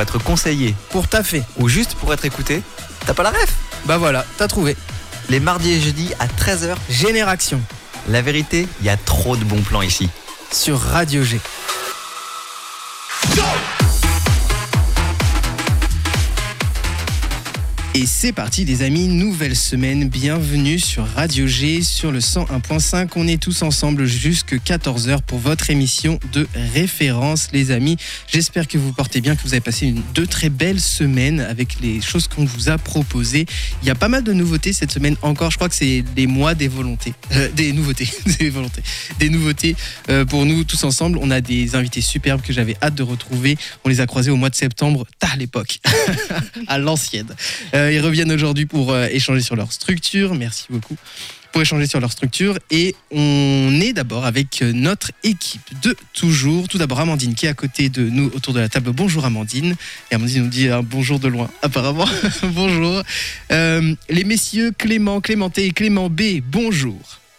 être conseillé, Pour taffer. ou juste pour être écouté, t'as pas la ref? Bah voilà, t'as trouvé. Les mardis et jeudis à 13h, Génération la vérité, il y a trop de bons plans ici. sur Radio G. Et c'est parti les amis, nouvelle semaine, bienvenue sur Radio G, sur le 101.5. On est tous ensemble jusque 14h pour votre émission de référence les amis. J'espère que vous portez bien, que vous avez passé deux très belles semaines avec les choses qu'on vous a proposées. Il y a pas mal de nouveautés cette semaine encore, je crois que c'est les mois des volontés. Des nouveautés, des nouveautés pour nous tous ensemble. On a des invités superbes que j'avais hâte de retrouver. On les a croisés au mois de septembre, tard l'époque, à l'ancienne. Ils reviennent aujourd'hui pour échanger sur leur structure. Merci beaucoup. Pour échanger sur leur structure. Et on est d'abord avec notre équipe de toujours. Tout d'abord Amandine qui est à côté de nous autour de la table. Bonjour Amandine. Et Amandine nous dit un bonjour de loin apparemment. Bonjour. Les messieurs Clément, Clémenté et Clément B. Bonjour.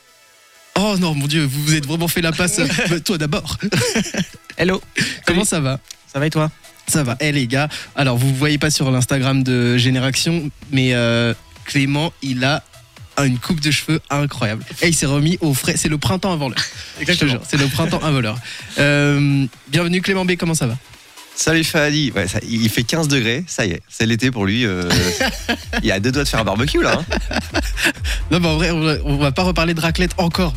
Oh non mon Dieu, vous vous êtes vraiment fait la passe. Toi d'abord. Hello. Comment ça va? Ça va et toi? Ça va. Les gars, alors vous ne voyez pas sur l'Instagram de Génération, mais Clément, il a une coupe de cheveux incroyable. Et il s'est remis au frais. C'est le printemps avant l'heure. Exactement. C'est le printemps avant l'heure. Bienvenue Clément B, comment ça va? Salut Fahadi, ouais, il fait 15 degrés, ça y est, c'est l'été pour lui. Il a 2 doigts de faire un barbecue là. Hein. Non, mais en vrai, on va pas reparler de raclette encore.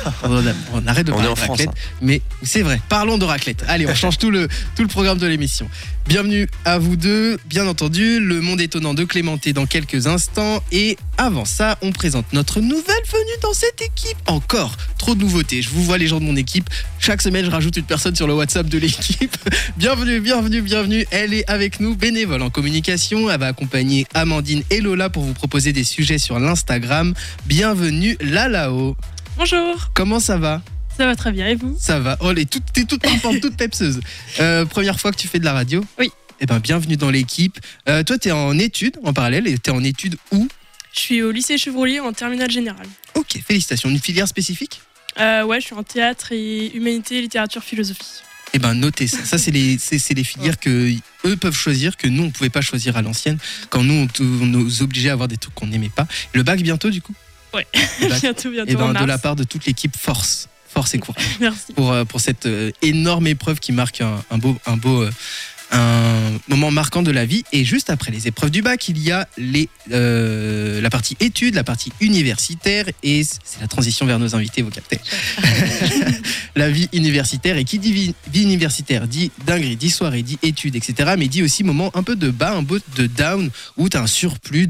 On arrête de parler de raclette, mais c'est vrai. Parlons de raclette. Allez, on change tout le programme de l'émission. Bienvenue à vous deux, bien entendu, le monde étonnant de Clémenté dans quelques instants. Et avant ça, on présente notre nouvelle venue dans cette équipe. Encore trop de nouveautés. Je vous vois les gens de mon équipe. Chaque semaine, je rajoute une personne sur le WhatsApp de l'équipe. Bienvenue. Elle est avec nous, bénévole en communication. Elle va accompagner Amandine et Lola pour vous proposer des sujets sur l'Instagram. Bienvenue Lalao. Bonjour. Comment ça va? Ça va très bien, et vous? Ça va. Oh, t'es toute pimpante, toute pepseuse. Première fois que tu fais de la radio? Oui. Eh ben, bienvenue dans l'équipe. Toi, t'es en études en parallèle, et t'es en études où? Je suis au lycée Chevrolier en terminale générale. Ok, félicitations. Une filière spécifique? Ouais, je suis en théâtre et humanité, littérature, philosophie. Eh ben, notez ça. Ça, c'est les filières que eux peuvent choisir, que nous, on pouvait pas choisir à l'ancienne, quand nous, on nous obligeait à avoir des trucs qu'on n'aimait pas. Le bac bientôt, du coup? Ouais, Bac. bientôt. Eh ben, en mars. de la part de toute l'équipe, force et courage. Merci. Pour cette énorme épreuve qui marque un moment marquant de la vie. Et juste après les épreuves du bac, il y a la partie études, la partie universitaire, et c'est la transition vers nos invités, vous captez. La vie universitaire, et qui dit vie universitaire dit dinguerie, dit soirée, dit études, etc. Mais dit aussi moment un peu de bas, un peu de down, où tu as un surplus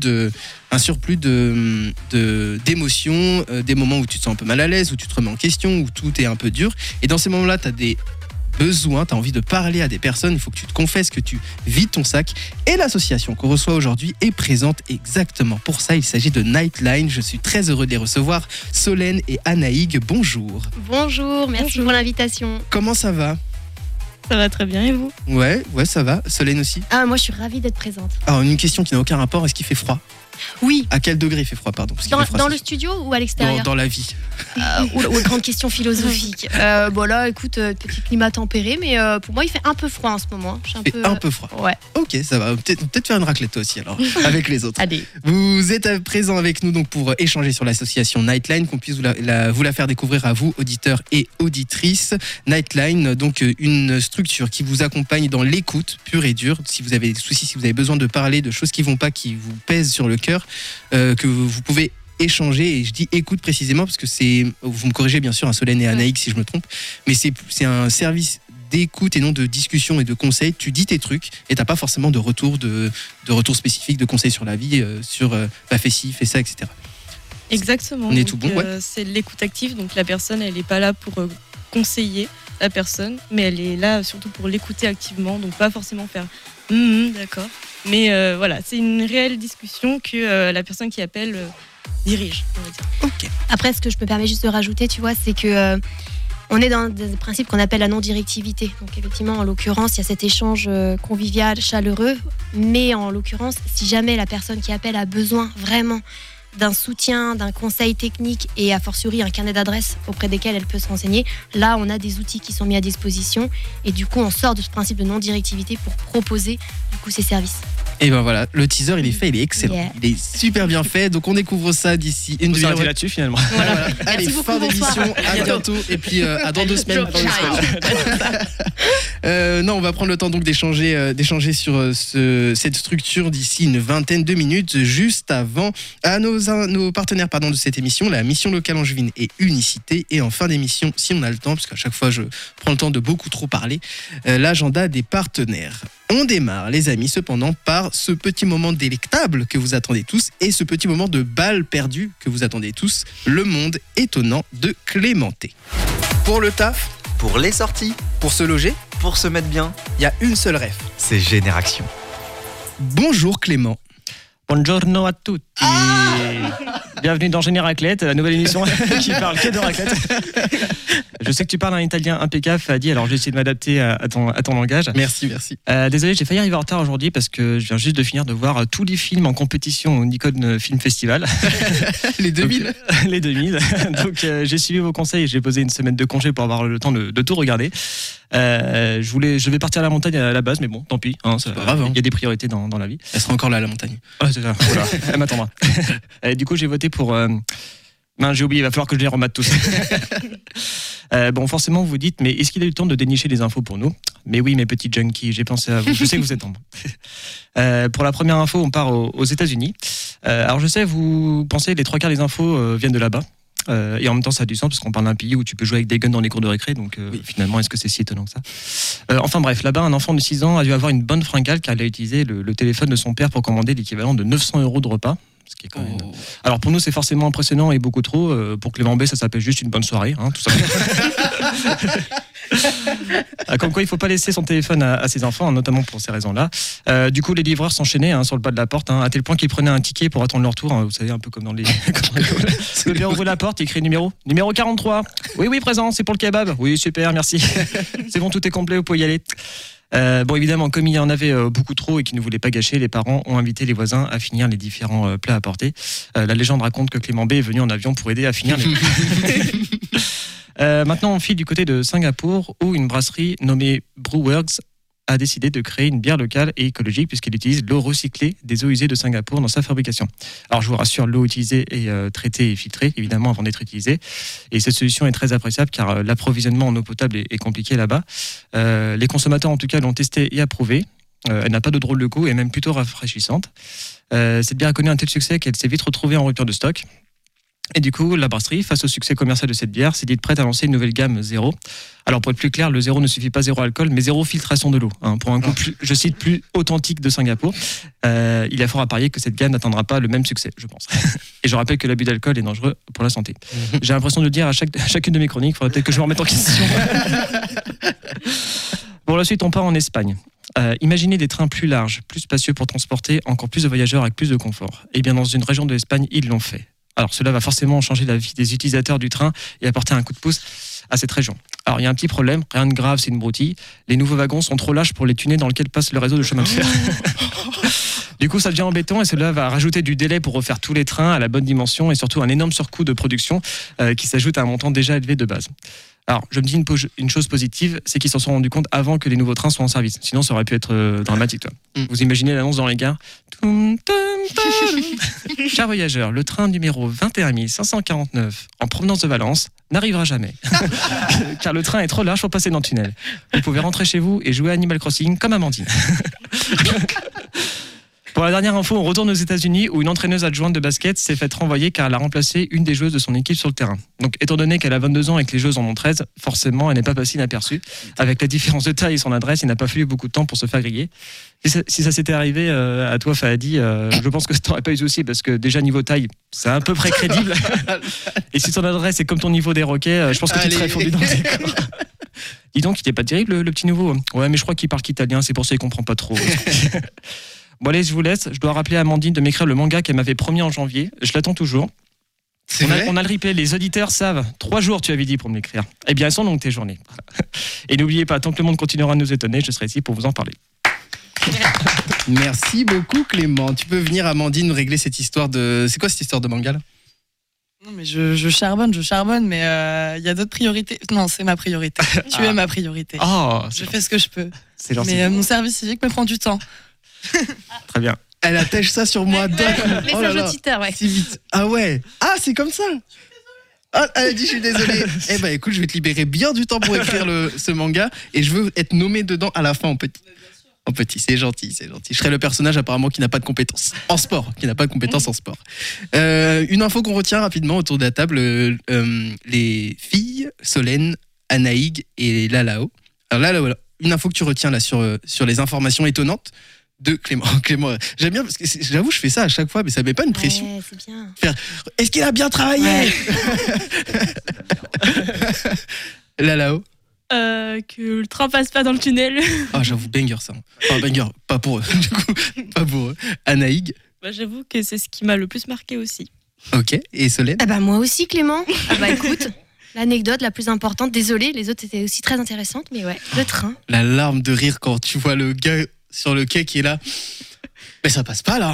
d'émotions, des moments où tu te sens un peu mal à l'aise, où tu te remets en question, où tout est un peu dur. Et dans ces moments-là, tu as des besoin, tu as envie de parler à des personnes, il faut que tu te confesses, que tu vides ton sac. Et l'association qu'on reçoit aujourd'hui est présente exactement pour ça. Il s'agit de Nightline. Je suis très heureux de les recevoir. Solène et Anaïg, bonjour. Bonjour, merci pour l'invitation. Comment ça va? Ça va très bien, et vous? Ouais, ça va. Solène aussi? Moi je suis ravie d'être présente. Alors, une question qui n'a aucun rapport, est-ce qu'il fait froid? Oui. À quel degré il fait froid, pardon? Parce qu'il fait froid, Dans le studio ou à l'extérieur? Dans la vie. Grande question philosophique. Bon là, écoute, petit climat tempéré, mais pour moi il fait un peu froid en ce moment. Un peu froid. Ouais. Ok, ça va. Peut-être faire une raclette toi aussi alors, avec les autres. Allez. Vous êtes présents avec nous donc pour échanger sur l'association Nightline, qu'on puisse vous la faire découvrir à vous, auditeurs et auditrices. Nightline, donc une structure qui vous accompagne dans l'écoute pure et dure. Si vous avez des soucis, si vous avez besoin de parler de choses qui vont pas, qui vous pèsent sur le cœur, que vous pouvez échanger, et je dis écoute précisément parce que vous me corrigez bien sûr, Solène et Anaïg si je me trompe, mais c'est un service d'écoute et non de discussion et de conseils. Tu dis tes trucs et t'as pas forcément de retour spécifique, de conseils sur la vie, sur fais ci, fais ça, etc. Exactement. On est tout bon, ouais. C'est l'écoute active, donc la personne elle n'est pas là pour conseiller la personne, mais elle est là surtout pour l'écouter activement, donc pas forcément faire d'accord. Mais voilà, c'est une réelle discussion que la personne qui appelle dirige, on va dire. Ok. Après, ce que je me permets juste de rajouter, tu vois, c'est que on est dans des principes qu'on appelle la non-directivité. Donc effectivement, en l'occurrence, il y a cet échange convivial, chaleureux, mais en l'occurrence, si jamais la personne qui appelle a besoin vraiment d'un soutien, d'un conseil technique et a fortiori un carnet d'adresses auprès desquels elle peut se renseigner, là on a des outils qui sont mis à disposition et du coup on sort de ce principe de non-directivité pour proposer du coup ces services. Et ben voilà, le teaser il est fait, il est excellent. Yeah. Il est super bien fait, donc on découvre ça d'ici une On demi-heure. s'arrêter là-dessus finalement. Voilà. Allez, beaucoup, fin d'émission, bonsoir. à bientôt et puis à dans 2 semaines. Non, on va prendre le temps donc d'échanger sur cette structure d'ici une vingtaine de minutes, juste avant à nos partenaires de cette émission, la mission locale angevine et Unicité, et en fin d'émission, si on a le temps, parce qu'à chaque fois je prends le temps de beaucoup trop parler, l'agenda des partenaires. On démarre, les amis, cependant, par ce petit moment délectable que vous attendez tous et ce petit moment de balle perdue que vous attendez tous, le monde étonnant de Clémenté. Pour le taf, Pour les sorties, pour se loger, pour se mettre bien, il y a une seule ref. c'est Génération. Bonjour Clément. Buongiorno a tutti. Bienvenue dans Géné Raclette, la nouvelle émission qui parle que de raclette. Je sais que tu parles un italien impeccable, Fadi, alors j'ai essayé de m'adapter à ton langage. Merci. Désolé, j'ai failli arriver en retard aujourd'hui parce que je viens juste de finir de voir tous les films en compétition au Nikon Film Festival. Les 2000. Donc, les 2000. Donc j'ai suivi vos conseils et j'ai posé une semaine de congé pour avoir le temps de tout regarder. Je vais partir à la montagne à la base, mais bon, tant pis. C'est pas grave, hein. Il y a des priorités dans la vie. Elle sera encore là à la montagne. Ouais, c'est ça. Voilà. Elle m'attendra. Du coup, j'ai voté pour. J'ai oublié, il va falloir que je les remate tous. Bon, forcément, vous vous dites, mais est-ce qu'il a eu le temps de dénicher les infos pour nous ? Mais oui, mes petits junkies, j'ai pensé à vous. Je sais que vous êtes en bon. Pour la première info, on part aux États-Unis. Alors, je sais, vous pensez les 3 quarts des infos viennent de là-bas. Et en même temps, ça a du sens parce qu'on parle d'un pays où tu peux jouer avec des guns dans les cours de récré. Donc, finalement, est-ce que c'est si étonnant que ça ? Enfin bref, là-bas, un enfant de 6 ans a dû avoir une bonne fringale car il a utilisé le téléphone de son père pour commander l'équivalent de 900 € de repas. Ce qui est quand même... Alors pour nous, c'est forcément impressionnant et beaucoup trop. Pour Clément B, ça s'appelle juste une bonne soirée, tout simplement. Comme quoi, il ne faut pas laisser son téléphone à ses enfants, notamment pour ces raisons-là. Du coup, les livreurs s'enchaînaient sur le pas de la porte, à tel point qu'ils prenaient un ticket pour attendre leur tour. Vous savez, un peu comme dans les... Le bien ouvre la porte, il écrit numéro 43. Oui, présent, c'est pour le kebab. Oui, super, merci. C'est bon, tout est complet, vous pouvez y aller. Bon, évidemment, comme il y en avait beaucoup trop et qu'ils ne voulaient pas gâcher, les parents ont invité les voisins à finir les différents plats à porter. La légende raconte que Clément B est venu en avion pour aider à finir les maintenant, on file du côté de Singapour où une brasserie nommée Brewworks a décidé de créer une bière locale et écologique puisqu'elle utilise l'eau recyclée des eaux usées de Singapour dans sa fabrication. Alors, je vous rassure, l'eau utilisée est traitée et filtrée, évidemment, avant d'être utilisée. Et cette solution est très appréciable car l'approvisionnement en eau potable est compliqué là-bas. Les consommateurs, en tout cas, l'ont testée et approuvée. Elle n'a pas de drôle de goût et est même plutôt rafraîchissante. Cette bière a connu un tel succès qu'elle s'est vite retrouvée en rupture de stock. Et du coup, la brasserie, face au succès commercial de cette bière, s'est dite prête à lancer une nouvelle gamme zéro. Alors pour être plus clair, le zéro ne suffit pas zéro alcool, mais zéro filtration de l'eau. Pour un goût plus authentique de Singapour. Il y a fort à parier que cette gamme n'atteindra pas le même succès, je pense. Et je rappelle que l'abus d'alcool est dangereux pour la santé. J'ai l'impression de le dire à chacune de mes chroniques, il faudrait peut-être que je me remette en question. Pour la suite, on part en Espagne. Imaginez des trains plus larges, plus spacieux pour transporter encore plus de voyageurs avec plus de confort. Et bien dans une région de l'Espagne, ils l'ont fait. Alors cela va forcément changer la vie des utilisateurs du train et apporter un coup de pouce à cette région. Alors il y a un petit problème, rien de grave, c'est une broutille. Les nouveaux wagons sont trop lâches pour les tunnels dans lesquels passe le réseau de chemin de fer. Du coup, ça devient embêtant et cela va rajouter du délai pour refaire tous les trains à la bonne dimension et surtout un énorme surcoût de production qui s'ajoute à un montant déjà élevé de base. Alors, je me dis une chose positive, c'est qu'ils s'en sont rendus compte avant que les nouveaux trains soient en service. Sinon, ça aurait pu être dramatique. Toi. Vous imaginez l'annonce dans les gares. Chers voyageurs, le train numéro 21 549 en provenance de Valence n'arrivera jamais. Car le train est trop large pour passer dans le tunnel. Vous pouvez rentrer chez vous et jouer à Animal Crossing comme Amandine. Pour la dernière info, on retourne aux États-Unis où une entraîneuse adjointe de basket s'est faite renvoyer car elle a remplacé une des joueuses de son équipe sur le terrain. Donc, étant donné qu'elle a 22 ans et que les joueuses en ont 13, forcément, elle n'est pas passée inaperçue. Avec la différence de taille et son adresse, il n'a pas fallu beaucoup de temps pour se faire griller. Si ça s'était arrivé à toi, Fahadi, je pense que tu n'aurais pas eu de souci parce que déjà, niveau taille, c'est à peu près crédible. Et si ton adresse est comme ton niveau des roquets, je pense que tu serais fondu dans le décor. Dis donc, il n'était pas terrible, le petit nouveau. Ouais, mais je crois qu'il parle qu'italien, c'est pour ça qu'il ne comprend pas trop. Bon allez, je vous laisse. Je dois rappeler à Amandine de m'écrire le manga qu'elle m'avait promis en janvier. Je l'attends toujours. On a le replay, les auditeurs savent. 3 jours, tu avais dit pour me l'écrire. Eh bien, elles sont donc tes journées. Et n'oubliez pas, tant que le monde continuera à nous étonner, je serai ici pour vous en parler. Merci beaucoup Clément. Tu peux venir Amandine nous régler cette histoire de... C'est quoi cette histoire de manga là? Non, mais je charbonne, mais il y a d'autres priorités. Non, c'est ma priorité. Tu es ma priorité. Oh, Je fais ce que je peux. c'est gentil. Mais mon service civique me prend du temps. Très bien. Elle attache ça sur moi d'un coup. Oh là Message là. auditeur, ouais. Si vite. Ah ouais. Ah, c'est comme ça. Ah, elle a dit je suis désolé. Eh ben écoute, je vais te libérer bien du temps pour écrire ce manga et je veux être nommé dedans à la fin en petit. En petit, c'est gentil. Je serai le personnage apparemment qui n'a pas de compétences en sport, Une info qu'on retient rapidement autour de la table, les filles, Solène, Anaïg et Lalao. Alors là, une info que tu retiens là sur les informations étonnantes de Clément. Clément, j'aime bien parce que j'avoue, je fais ça à chaque fois, mais ça met pas une pression. Ouais, c'est bien. Est-ce qu'il a bien travaillé? Ouais. Lalao. Que le train passe pas dans le tunnel. Ah, j'avoue, banger ça. Enfin, banger, pas pour eux, du coup, pas pour eux. Anaïg, Bah, j'avoue que c'est ce qui m'a le plus marqué aussi. ok. Et Solène? Ah bah moi aussi Clément. Ah bah écoute, l'anecdote la plus importante, désolée, les autres étaient aussi très intéressantes, mais ouais, le train. La larme de rire quand tu vois le gars sur le quai qui est là. Mais ça passe pas là.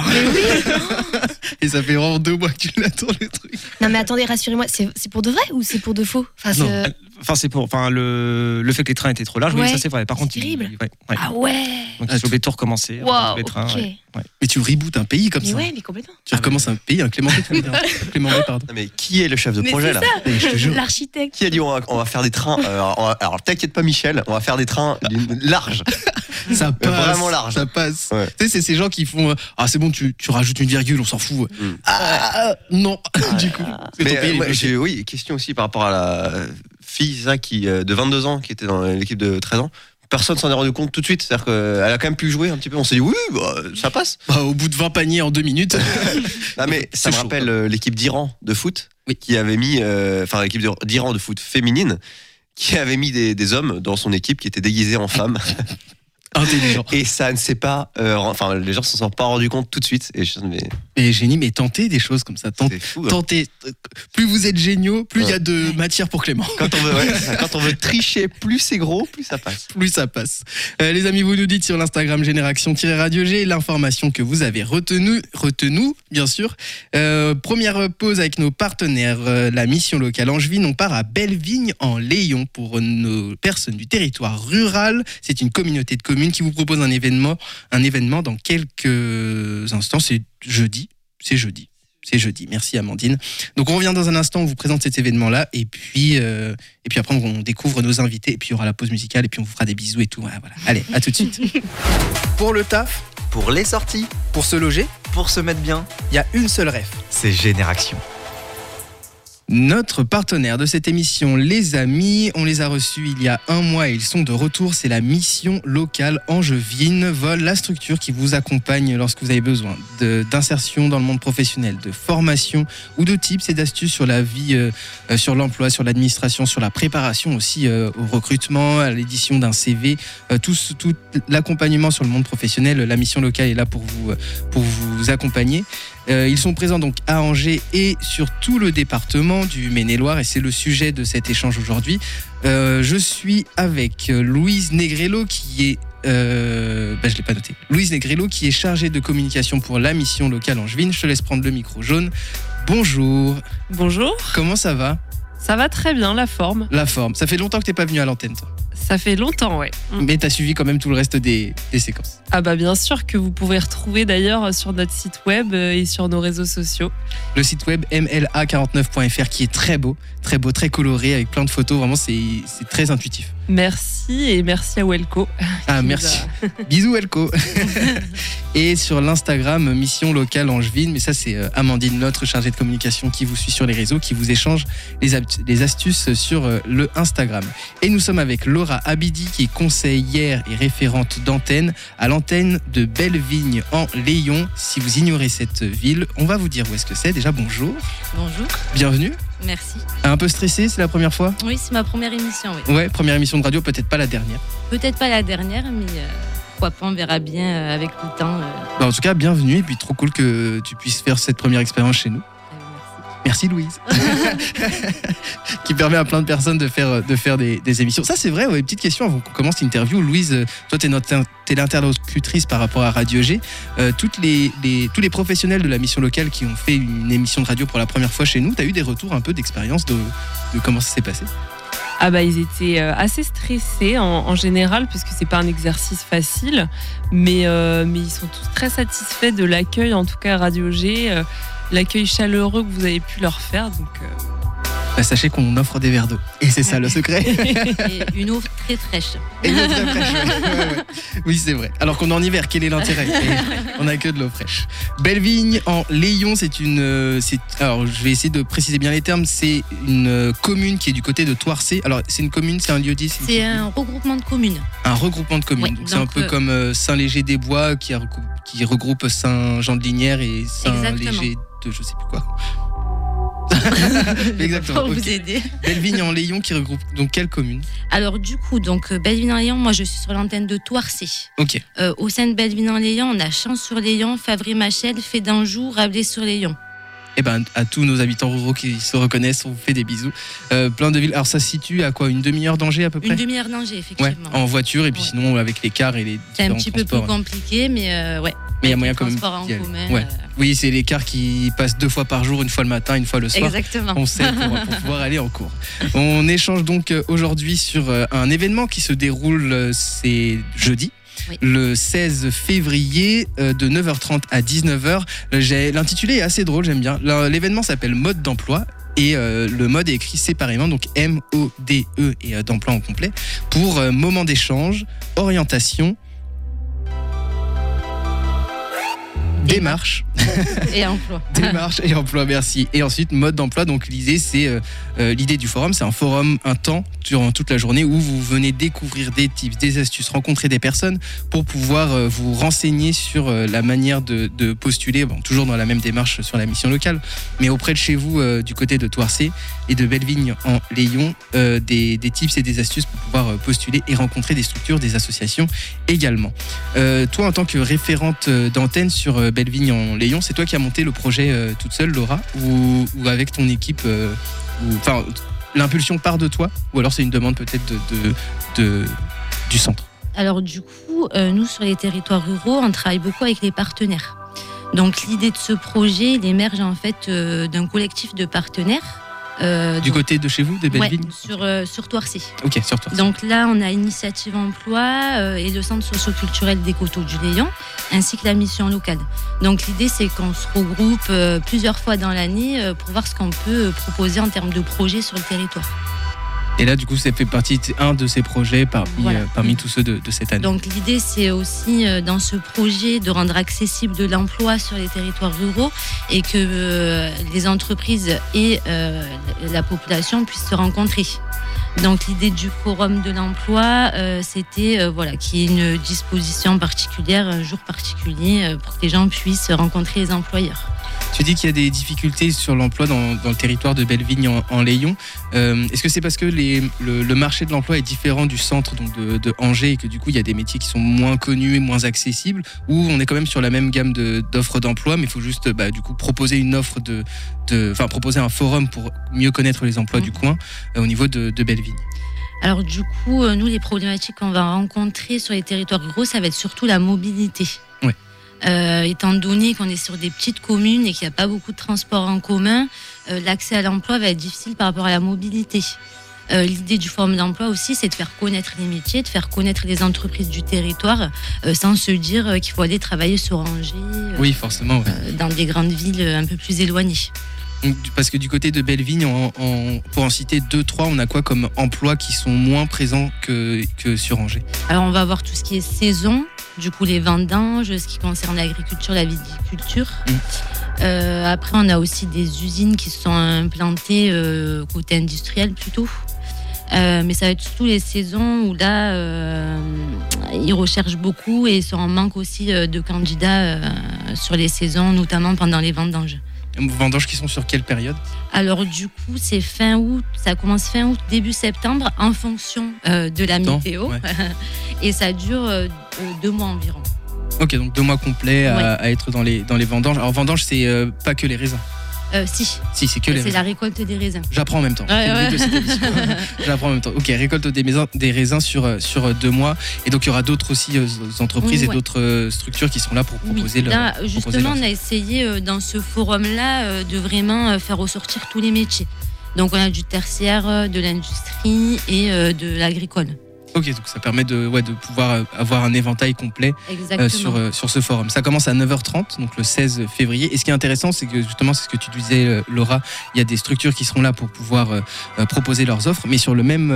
Et ça fait vraiment 2 mois que tu l'attends le truc. Non mais attendez, rassurez-moi, c'est pour de vrai ou c'est pour de faux? Enfin, Non. c'est- Enfin, c'est pour. Enfin, le fait que les trains étaient trop larges, oui, Ouais, ça c'est vrai. Par c'est contre, terrible. ouais. Ah ouais. Donc, il faut tout recommencer. Waouh, les trains, ok. ouais. Mais tu rebootes un pays comme Mais ça. ouais, mais complètement. Tu recommences un pays, un Clément B, Clément B, pardon. Non, mais qui est le chef de Mais projet c'est là? Je te jure. L'architecte. Qui a dit on va faire des trains alors t'inquiète pas Michel, on va faire des trains larges. Ça passe. Vraiment large. Ça passe. Ouais. Tu sais, c'est ces gens qui font ah, c'est bon, tu rajoutes une virgule, on s'en fout. Mm. Ah, non, du coup. c'est ton Mais pays, moi, ok. oui, question aussi par rapport à la fille ça, qui, de 22 ans qui était dans l'équipe de 13 ans. Personne s'en est rendu compte tout de suite. C'est-à-dire qu'elle a quand même pu jouer un petit peu. On s'est dit oui, bah, ça passe. Bah, au bout de 20 paniers en 2 minutes. Non, mais ça me chaud. rappelle l'équipe d'Iran de foot Oui. qui avait mis, enfin l'équipe d'Iran de foot féminine qui avait mis des hommes dans son équipe qui étaient déguisés en femmes. Intelligent. Et ça ne s'est pas, enfin les gens s'en sont pas rendus compte tout de suite. Et mais Et génie, mais tentez des choses comme ça. c'est fou. Hein. Tentez. Plus vous êtes géniaux, plus il y a Ouais. de matière pour Clément. Quand on veut tricher, plus c'est gros, plus ça passe. Plus ça passe. Les amis, vous nous dites sur l'Instagram Génération-Radio G l'information que vous avez retenue, bien sûr. Première pause avec nos partenaires, la mission locale Angevine. On part à Bellevigne en Layon pour nos personnes du territoire rural. C'est une communauté de communes qui vous propose un événement dans quelques instants. C'est jeudi. Merci Amandine. Donc on revient dans un instant, on vous présente cet événement-là et puis après on découvre nos invités et puis il y aura la pause musicale et puis on vous fera des bisous et tout. Voilà. Allez, à tout de suite. Pour le taf, Pour les sorties, pour se loger, pour se mettre bien, il y a une seule ref. c'est Génération. Notre partenaire de cette émission, les amis, on les a reçus il y a 1 mois et ils sont de retour. C'est la mission locale Angevine Vol, la structure qui vous accompagne lorsque vous avez besoin d'insertion dans le monde professionnel, de formation ou de tips et d'astuces sur la vie, sur l'emploi, sur l'administration, sur la préparation aussi au recrutement, à l'édition d'un CV, tout l'accompagnement sur le monde professionnel. La mission locale est là pour vous accompagner. Ils sont présents donc à Angers et sur tout le département du Maine-et-Loire et c'est le sujet de cet échange aujourd'hui. Je suis avec Louise Negrello qui est je l'ai pas noté. Louise Negrello qui est chargée de communication pour la mission locale Angevine. Je te laisse prendre le micro jaune. Bonjour. Bonjour, Comment ça va? ça va très bien, la forme. La forme. Ça fait longtemps que t'es pas venu à l'antenne, toi. Ça fait longtemps, ouais. Mais t'as suivi quand même tout le reste des séquences. Ah bah bien sûr que vous pouvez retrouver d'ailleurs sur notre site web et sur nos réseaux sociaux. Le site web mla49.fr qui est très beau, très coloré avec plein de photos. Vraiment, c'est très intuitif. Merci et merci à Welco. Ah, qui merci. nous a- Bisous Elko. Et sur l'Instagram Mission Locale Angevine, mais ça c'est Amandine, notre chargée de communication qui vous suit sur les réseaux, qui vous échange les astuces sur le Instagram. Et nous sommes avec Laura Abidi qui est conseillère et référente d'antenne à l'antenne de Bellevigne en Layon. Si vous ignorez cette ville, on va vous dire où est-ce que c'est. Déjà bonjour, Bonjour, bienvenue. merci. Un peu stressé, c'est la première fois? Oui, c'est ma première émission, oui. Ouais, première émission de radio, peut-être pas la dernière. Peut-être pas la dernière, mais pourquoi pas, on verra bien avec le temps. Bah, en tout cas, bienvenue et puis trop cool que tu puisses faire cette première expérience chez nous. Merci Louise. Qui permet à plein de personnes de faire des émissions. Ça c'est vrai, petite question avant qu'on commence l'interview. Louise, toi t'es l'interlocutrice par rapport à Radio G. Tous les professionnels de la mission locale qui ont fait une émission de radio pour la première fois chez nous, t'as eu des retours un peu d'expérience de comment ça s'est passé? Ah bah ils étaient assez stressés en général parce que c'est pas un exercice facile, mais ils sont tous très satisfaits de l'accueil, en tout cas à Radio G, l'accueil chaleureux que vous avez pu leur faire. Donc sachez qu'on offre des verres d'eau et c'est ça le secret. Et une eau très fraîche. Et une eau très fraîche, ouais. Oui c'est vrai. Alors qu'on est en hiver, quel est l'intérêt? On n'a que de l'eau fraîche. Bellevigne en Layon, alors je vais essayer de préciser bien les termes. C'est une commune qui est du côté de Toircé. Alors c'est une commune, c'est un lieu-dit? C'est un regroupement de communes. Un regroupement de communes. Ouais, donc c'est un peu comme Saint-Léger-des-Bois qui regroupe Saint-Jean-de-Lignières et Saint-Léger de je sais plus quoi. Exactement. Pour vous aider. Bellevigne en Layon qui regroupe donc quelle commune? Alors du coup, Bellevigne en Layon, moi je suis sur l'antenne de Toircé. Ok. Au sein de Bellevigne en Layon, on a Champs-sur-Layon, Favry-Machel, Fédanjou, Rabelais-sur-Layon. Eh ben, à tous nos habitants ruraux qui se reconnaissent, on vous fait des bisous. Plein de villes. Alors ça se situe à quoi? Une demi-heure d'Angers à peu près? Une demi-heure d'Angers, effectivement. Ouais, en voiture et puis sinon avec les cars et les c'est un différents petit peu plus transports. compliqué, mais ouais. Mais il y a moyen quand même. Transport en commun. Ouais. Oui, c'est les cars qui passent 2 fois par jour, une fois le matin, une fois le soir. Exactement. On sait pour pouvoir aller en cours. On échange donc aujourd'hui sur un événement qui se déroule, c'est jeudi. Oui. Le 16 février de 9h30 à 19h. L'intitulé est assez drôle, j'aime bien. L'événement s'appelle Mode d'emploi. Et le mode est écrit séparément, donc M-O-D-E et d'emploi en complet, pour moment d'échange, orientation, démarche. Et emploi. Démarche et emploi, merci. Et ensuite, mode d'emploi. Donc, l'idée, c'est l'idée du forum. C'est un forum, un temps, durant toute la journée, où vous venez découvrir des tips, des astuces, rencontrer des personnes pour pouvoir vous renseigner sur la manière de postuler, bon, toujours dans la même démarche sur la mission locale, mais auprès de chez vous, du côté de Toircé et de Bellevigne en Layon, des tips et des astuces pour pouvoir postuler et rencontrer des structures, des associations également. Toi, en tant que référente d'antenne sur Bellevigne en Layon, c'est toi qui as monté le projet toute seule, Laura, ou avec ton équipe, enfin, l'impulsion part de toi, ou alors c'est une demande peut-être du centre? Alors du coup, nous sur les territoires ruraux, on travaille beaucoup avec les partenaires. Donc l'idée de ce projet, il émerge en fait d'un collectif de partenaires. Du côté de chez vous, de Bellevigne? Ouais, sur Toircé. Ok, sur Toircé. Donc là, on a Initiative Emploi et le Centre socio-culturel des Coteaux du Layon, ainsi que la mission locale. Donc l'idée, c'est qu'on se regroupe plusieurs fois dans l'année pour voir ce qu'on peut proposer en termes de projets sur le territoire. Et là, du coup, ça fait partie d'un de ces projets parmi tous ceux de cette année. Donc l'idée, c'est aussi dans ce projet de rendre accessible de l'emploi sur les territoires ruraux et que les entreprises et la population puissent se rencontrer. Donc l'idée du forum de l'emploi, c'était qu'il y ait une disposition particulière, un jour particulier pour que les gens puissent rencontrer les employeurs. Tu dis qu'il y a des difficultés sur l'emploi dans le territoire de Bellevigne en Layon. Est-ce que c'est parce que le marché de l'emploi est différent du centre donc de Angers et que du coup il y a des métiers qui sont moins connus et moins accessibles, ou on est quand même sur la même gamme d'offres d'emploi, mais il faut juste du coup proposer une offre proposer un forum pour mieux connaître les emplois du coin au niveau de Bellevigne? Alors du coup, nous les problématiques qu'on va rencontrer sur les territoires ruraux, ça va être surtout la mobilité. Ouais. Étant donné qu'on est sur des petites communes et qu'il n'y a pas beaucoup de transports en commun, l'accès à l'emploi va être difficile par rapport à la mobilité. L'idée du forum d'emploi aussi, c'est de faire connaître les métiers, de faire connaître les entreprises du territoire, sans se dire qu'il faut aller travailler sur Angers, oui, forcément, ouais. Dans des grandes villes un peu plus éloignées. Parce que du côté de Bellevigne, pour en citer 2-3, on a quoi comme emplois qui sont moins présents que sur Angers? Alors on va avoir tout ce qui est saison, du coup les vendanges, ce qui concerne l'agriculture, la viticulture. Après on a aussi des usines qui sont implantées côté industriel plutôt. Mais ça va être surtout les saisons où là ils recherchent beaucoup et ils sont en manque aussi de candidats sur les saisons, notamment pendant les vendanges. Vendanges qui sont sur quelle période? Alors du coup c'est fin août, ça commence fin août, début septembre en fonction de la météo, ouais. Et ça dure 2 mois environ. Ok, donc 2 mois complets à être dans les vendanges. Alors vendanges, c'est pas que les raisins. Si, c'est que les C'est raisins. la récolte des raisins. J'apprends en même temps. Ouais, C'est le but ouais. de cette émission. J'apprends en même temps. Ok, récolte des raisins sur 2 mois. Et donc, il y aura d'autres aussi entreprises et Ouais. d'autres structures qui seront là pour proposer Oui, là, proposer justement, leur- on a essayé dans ce forum-là de vraiment faire ressortir tous les métiers. Donc, on a du tertiaire, de l'industrie et de l'agricole. Ok, donc ça permet de pouvoir avoir un éventail complet Exactement. sur ce forum. Ça commence à 9h30, donc le 16 février. Et ce qui est intéressant, c'est que justement, c'est ce que tu disais, Laura, il y a des structures qui seront là pour pouvoir proposer leurs offres, mais sur le même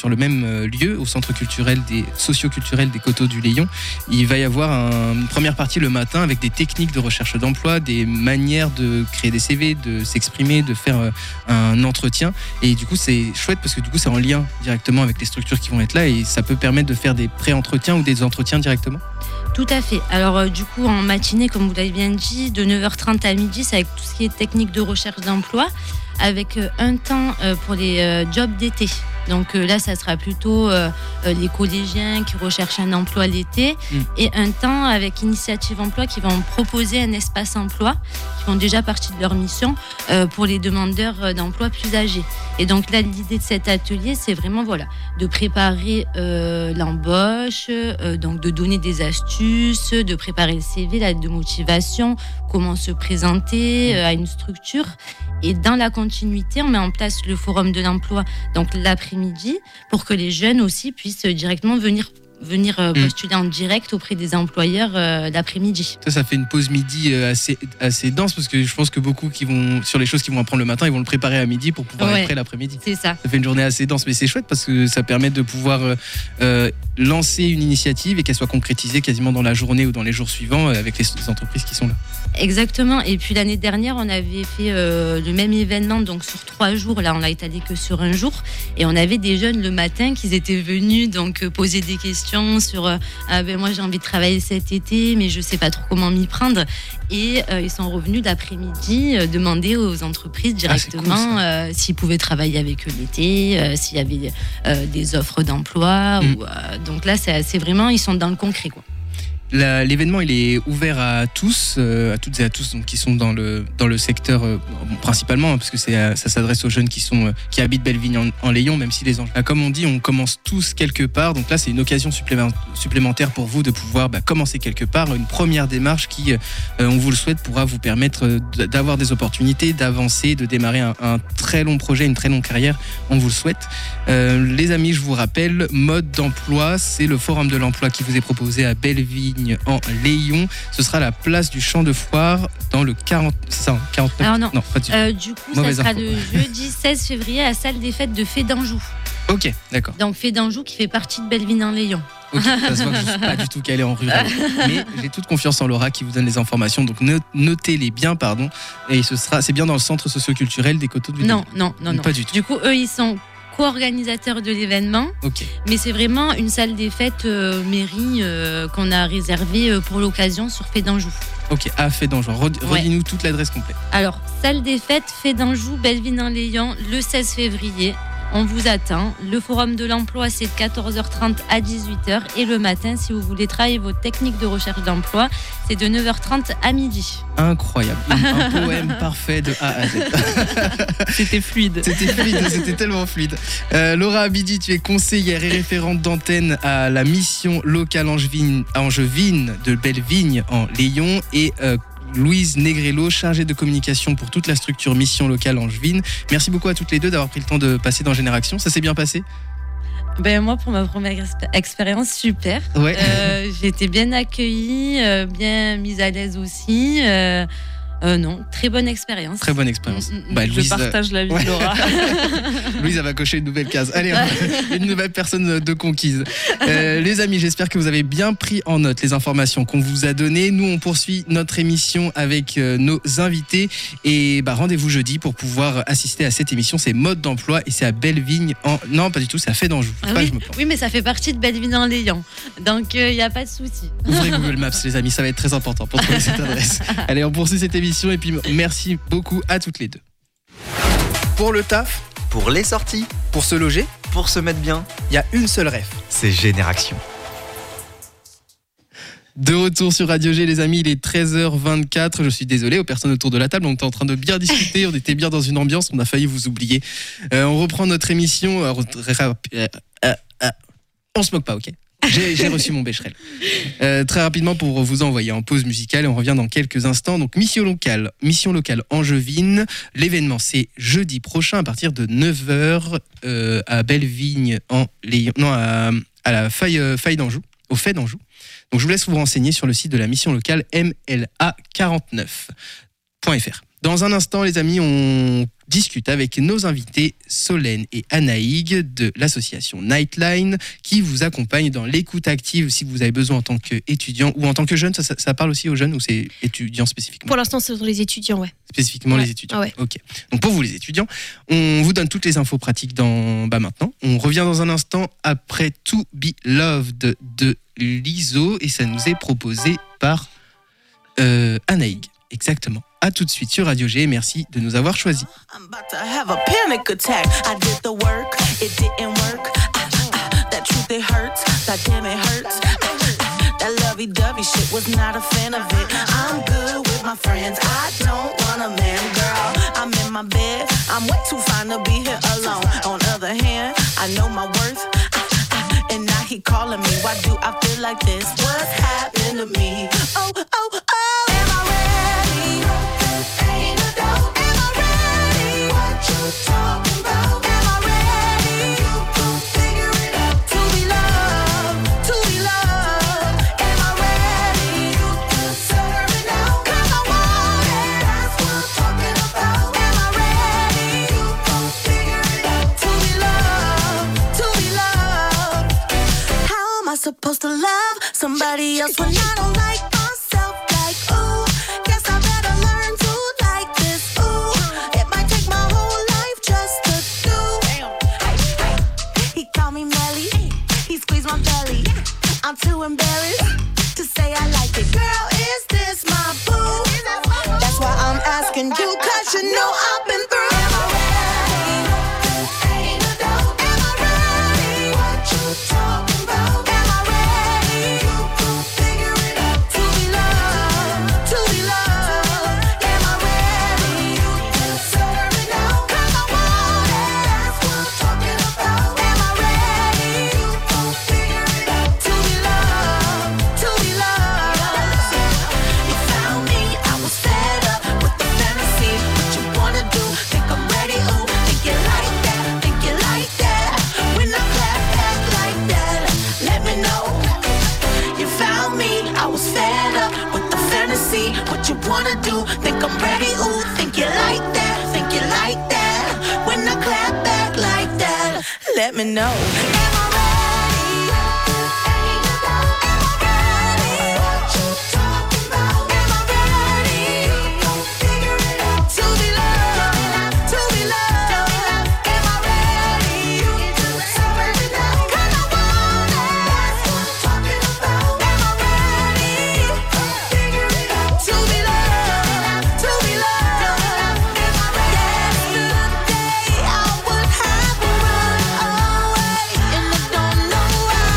lieu, au centre culturel socio-culturel des Coteaux du Layon, il va y avoir une première partie le matin avec des techniques de recherche d'emploi, des manières de créer des CV, de s'exprimer, de faire un entretien. Et du coup, c'est chouette parce que du coup, c'est en lien directement avec les structures qui vont être là et ça peut permettre de faire des pré-entretiens ou des entretiens directement. Tout à fait. Alors, du coup, en matinée, comme vous l'avez bien dit, de 9h30 à midi, c'est avec tout ce qui est technique de recherche d'emploi, avec un temps pour les jobs d'été. Donc là, ça sera plutôt les collégiens qui recherchent un emploi l'été et un temps avec Initiative Emploi qui vont proposer un espace emploi, qui font déjà partie de leur mission pour les demandeurs d'emploi plus âgés. Et donc là, l'idée de cet atelier, c'est vraiment de préparer l'embauche, donc de donner des astuces, de préparer le CV, la lettre de motivation, comment se présenter à une structure. Et dans la continuité, on met en place le forum de l'emploi, donc l'après-midi, pour que les jeunes aussi puissent directement venir postuler en direct auprès des employeurs l'après-midi. Ça fait une pause midi assez dense parce que je pense que beaucoup qui vont sur les choses qu'ils vont apprendre le matin, ils vont le préparer à midi pour pouvoir être prêt l'après-midi. C'est ça. Ça fait une journée assez dense, mais c'est chouette parce que ça permet de pouvoir lancer une initiative et qu'elle soit concrétisée quasiment dans la journée ou dans les jours suivants avec les entreprises qui sont là. Exactement. Et puis l'année dernière, on avait fait le même événement, donc sur 3 jours. Là, on l'a étalé que sur un jour. Et on avait des jeunes le matin qui étaient venus donc poser des questions sur moi j'ai envie de travailler cet été, mais je sais pas trop comment m'y prendre. Et ils sont revenus l'après-midi demander aux entreprises directement s'ils pouvaient travailler avec eux l'été, s'il y avait des offres d'emploi. Donc là, c'est vraiment, ils sont dans le concret, quoi. L'événement il est ouvert à tous, à toutes et à tous donc, qui sont dans le secteur principalement parce que ça s'adresse aux jeunes qui habitent Bellevigne en Layon, même si les enjeux. Comme on dit, on commence tous quelque part, donc là c'est une occasion supplémentaire pour vous de pouvoir commencer quelque part, une première démarche qui, on vous le souhaite, pourra vous permettre d'avoir des opportunités, d'avancer, de démarrer un très long projet, une très longue carrière, on vous le souhaite. Les amis, je vous rappelle, Mode d'emploi, c'est le forum de l'emploi qui vous est proposé à Bellevigne en Layon. Ce sera la place du Champ de Foire dans le 40... C'est ça, 49 ? Alors non, pas du du coup, ça sera le jeudi 16 février à la salle des fêtes de Fédanjou. Ok, d'accord. Donc Fédanjou qui fait partie de Bellevigne en Layon. Ok, ça se voit que je ne suis pas du tout calé en rural. Mais j'ai toute confiance en Laura qui vous donne les informations. Donc notez-les bien, pardon. Et c'est bien dans le centre socio-culturel des Coteaux du Layon. Non. Pas du tout. Du coup, eux, ils sont co-organisateurs de l'événement. Ok. Mais c'est vraiment une salle des fêtes mairie qu'on a réservée pour l'occasion sur Fédanjou. Ok, à Fédanjou. Redis-nous toute l'adresse complète. Alors, salle des fêtes, Fédanjou, Bellevigne en Layon, le 16 février. On vous attend. Le forum de l'emploi, c'est de 14h30 à 18h. Et le matin, si vous voulez travailler votre technique de recherche d'emploi, c'est de 9h30 à midi. Incroyable. Un poème parfait de A à Z. C'était fluide. C'était tellement fluide. Laura Abidi, tu es conseillère et référente d'antenne à la mission locale angevine de Bellevigne en Layon et Louise Negrello, chargée de communication pour toute la structure Mission Locale Angevine. Merci beaucoup à toutes les deux d'avoir pris le temps de passer dans Génération. Ça s'est bien passé ? Moi, pour ma première expérience, super. Ouais. J'ai été bien accueillie, bien mise à l'aise aussi. Non, très bonne expérience. Très bonne expérience. Je partage l'avis de Laura. Louise, elle va cocher une nouvelle case. Allez, une nouvelle personne de conquise. Les amis, j'espère que vous avez bien pris en note les informations qu'on vous a données. Nous, on poursuit notre émission avec nos invités. Et rendez-vous jeudi pour pouvoir assister à cette émission. C'est Mode d'emploi et c'est à Bellevigne Non, pas du tout, c'est à Fédanjou. Oui, mais ça fait partie de Bellevigne en Layon. Donc, il n'y a pas de souci. Ouvrez Google Maps, les amis, ça va être très important pour trouver cette adresse. Allez, on poursuit cette émission. Et puis merci beaucoup à toutes les deux. Pour le taf, pour les sorties, pour se loger, pour se mettre bien, il y a une seule ref. c'est Génération. De retour sur Radio G, les amis, il est 13h24. Je suis désolé aux personnes autour de la table, on était en train de bien discuter, on était bien dans une ambiance, on a failli vous oublier. On reprend notre émission. On se moque pas, ok ? J'ai reçu mon Becherel. Très rapidement pour vous envoyer en pause musicale, et on revient dans quelques instants. Donc mission locale angevine. L'événement c'est jeudi prochain à partir de 9h à Bellevigne à la Faille d'Anjou, au Fait d'Anjou. Donc je vous laisse vous renseigner sur le site de la mission locale mla49.fr. Dans un instant, les amis, on discute avec nos invités Solène et Anaïg de l'association Nightline qui vous accompagne dans l'écoute active si vous avez besoin en tant qu'étudiant ou en tant que jeune. Ça parle aussi aux jeunes ou c'est étudiants spécifiquement ? Pour l'instant, c'est sur les étudiants, ouais. Spécifiquement les étudiants. Ouais. Ok. Donc pour vous les étudiants, on vous donne toutes les infos pratiques maintenant. On revient dans un instant après To Be Loved de Lizzo et ça nous est proposé par Anaïg. Exactement. À tout de suite sur Radio G. Merci de nous avoir choisis. I'm about to have a panic attack. I did the work, it didn't work. That truth, it hurts. That damn, it hurts. That lovey-dovey shit, was not a fan of it. I'm good with my friends. I don't want a man, girl. I'm in my bed. I'm way too fine to be here alone. On the other hand, I know my worth. And now he calling me. Why do I feel like this? What's happening to me? Oh, oh, oh. Am I ready? Ain't a doubt. Am I ready? What you talking about? Am I ready? You gon' figure it out. To be loved, to be loved. Am I ready? You deserve it now. 'Cause I want it. That's what I'm talking about. Am I ready? You gon' figure it out. To be loved, to be loved. How am I supposed to love somebody else when I don't like myself? Like, ooh, guess I better learn to like this. Ooh, it might take my whole life just to do. He called me Melly, he squeezed my belly. I'm too embarrassed to say I like it. Girl, is this my boo? That's why I'm asking you, 'cause you know I've been through. Am I ready? Ain't a doubt. Am I ready? What you talking about? Am I ready? You gon' figure it out. To be loved, to be loved. Am I ready? You deserve it now. 'Cause I want it. That's what I'm talking about. Am I ready? You gon' figure it out. To be loved, to be loved. You found me, I was fed up with the fantasy. What you wanna do? Think I'm ready? Ooh, think you like that? Think you like that? When I clap back like that, let me know. You found me, I was fed up with the fantasy. What you wanna do? Think I'm ready? Ooh, think you like that? Think you like that? When I clap back like that, let me know. Am I ready? Ain't a doubt. Am I ready? What you talking about? Am I ready? You gon' figure it out. To be loved, to be loved. Am I ready? You deserve it now. 'Cause I want it. That's what I'm talking about. Am I ready? You gon' figure it out. To be loved, to be loved. Am I ready? Yesterday I would have run away, and I don't know why.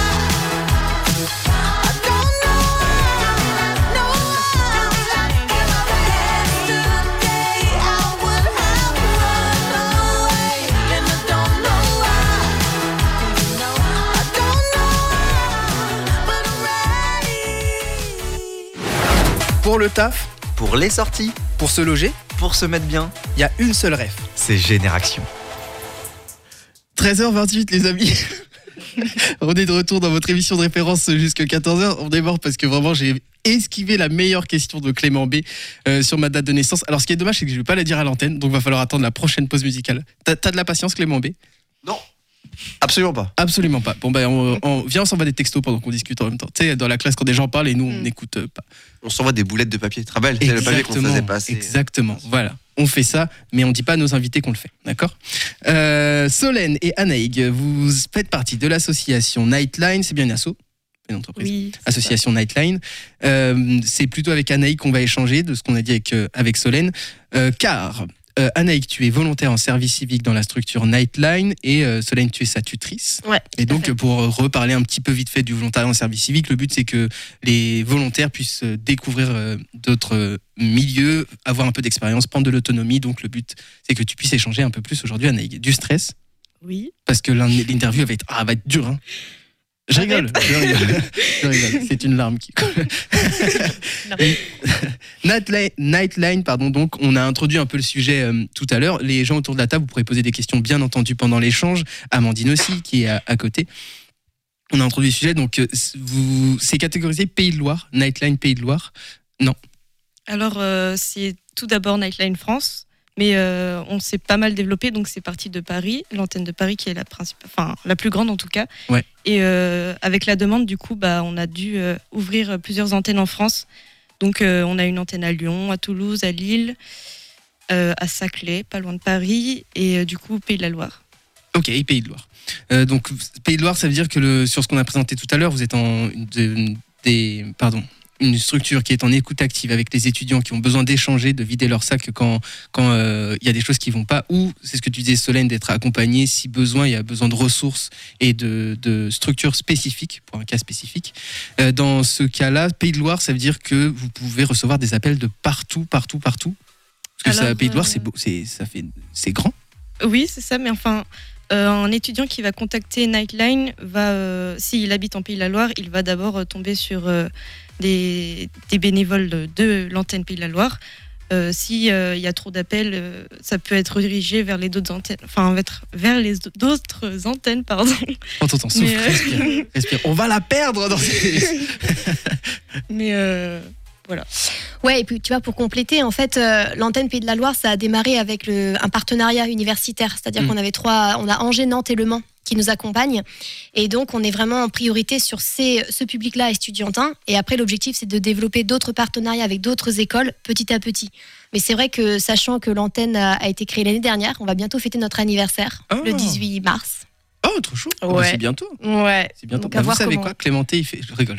I don't know why. No why. Am I ready? Yesterday I would have run away, and I don't know why. I don't know why, but I'm ready. Pour le taf, pour les sorties, Pour se loger, pour se mettre bien, il y a une seule ref. c'est Génération. 13h28 les amis. On est de retour dans votre émission de référence jusqu'à 14h. On démarre parce que vraiment j'ai esquivé la meilleure question de Clément B sur ma date de naissance. Alors ce qui est dommage c'est que je ne vais pas la dire à l'antenne, donc il va falloir attendre la prochaine pause musicale. T'as de la patience Clément B? Non, absolument pas. Absolument pas. Bon ben viens on s'envoie des textos pendant qu'on discute en même temps. Tu sais dans la classe quand des gens parlent et nous on n'écoute pas. On s'envoie des boulettes de papier. Tu te rappelles, c'est le papier qu'on faisait passer. Exactement, voilà. On fait ça, mais on dit pas à nos invités qu'on le fait, d'accord ? Solène et Anaïg, vous faites partie de l'association Nightline, c'est bien une asso ? Une entreprise. Oui. Association Nightline. C'est plutôt avec Anaïg qu'on va échanger de ce qu'on a dit avec Solène, car Anaïk, tu es volontaire en service civique dans la structure Nightline et Solène, tu es sa tutrice. Ouais. Et donc, pour reparler un petit peu vite fait du volontariat en service civique, le but c'est que les volontaires puissent découvrir d'autres milieux, avoir un peu d'expérience, prendre de l'autonomie. Donc, le but c'est que tu puisses échanger un peu plus aujourd'hui, Anaïk. Du stress? Oui. Parce que l'interview va être dure. Hein. Je rigole. C'est une larme qui coule. Nightline, pardon. Donc, on a introduit un peu le sujet tout à l'heure. Les gens autour de la table, vous pourrez poser des questions, bien entendu, pendant l'échange. Amandine aussi, qui est à côté. On a introduit le sujet. Donc, c'est catégorisé Pays de Loire. Nightline Pays de Loire. Non. Alors, c'est tout d'abord Nightline France. Mais on s'est pas mal développé, donc c'est parti de Paris, l'antenne de Paris qui est la plus grande en tout cas. Ouais. Et avec la demande, du coup, on a dû ouvrir plusieurs antennes en France. Donc on a une antenne à Lyon, à Toulouse, à Lille, à Saclay, pas loin de Paris, et du coup Pays de la Loire. Ok, Pays de Loire. Donc Pays de Loire, ça veut dire que sur ce qu'on a présenté tout à l'heure, vous êtes une structure qui est en écoute active avec les étudiants qui ont besoin d'échanger, de vider leur sac quand y a des choses qui vont pas, ou c'est ce que tu disais Solène, d'être accompagné si besoin, il y a besoin de ressources et de structures spécifiques pour un cas spécifique. Dans ce cas-là, Pays de Loire, ça veut dire que vous pouvez recevoir des appels de partout. Parce que Pays de Loire, c'est grand. Oui, c'est ça, mais enfin... un étudiant qui va contacter Nightline s'il habite en Pays de la Loire, il va d'abord tomber sur des bénévoles de l'antenne Pays de la Loire. S'il y a trop d'appels, ça peut être redirigé vers les d'autres antennes, vers les d'autres antennes, pardon. Attends, souffle, respire. On va la perdre dans ces... Mais voilà. Ouais, et puis tu vois, pour compléter, en fait, l'antenne Pays de la Loire, ça a démarré avec un partenariat universitaire, c'est-à-dire qu'on avait on a Angers, Nantes et Le Mans qui nous accompagnent, et donc on est vraiment en priorité sur ce public-là estudiantin, et après l'objectif c'est de développer d'autres partenariats avec d'autres écoles petit à petit. Mais c'est vrai que sachant que l'antenne a été créée l'année dernière, on va bientôt fêter notre anniversaire, le 18 mars. Oh, trop chaud. Ouais. C'est bientôt. Ouais. C'est bientôt. Donc, vous savez quoi, Clémenté, il fait... Je rigole.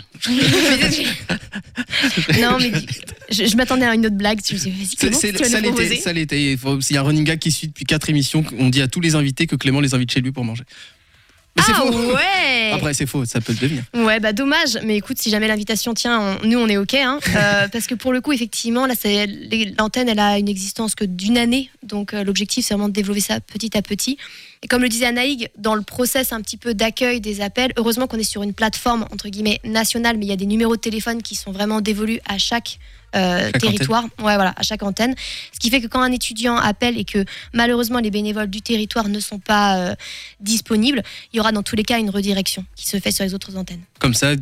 Non, mais je m'attendais à une autre blague. Tu me dis, vas-y, Clément, tu vas nous proposer. Ça l'était. Il y a un running gag qui suit depuis 4 émissions. On dit à tous les invités que Clément les invite chez lui pour manger. Mais c'est faux. Ouais. Après, c'est faux, ça peut le devenir. Ouais, dommage. Mais écoute, si jamais l'invitation tient, nous, on est OK. Hein, parce que pour le coup, effectivement, là, l'antenne, elle a une existence que d'une année. Donc, l'objectif, c'est vraiment de développer ça petit à petit. Et comme le disait Anaïg, dans le process un petit peu d'accueil des appels, heureusement qu'on est sur une plateforme, entre guillemets, nationale, mais il y a des numéros de téléphone qui sont vraiment dévolus à chaque territoire, à chaque antenne. Ce qui fait que quand un étudiant appelle et que malheureusement les bénévoles du territoire ne sont pas disponibles, il y aura dans tous les cas une redirection qui se fait sur les autres antennes. Comme ça,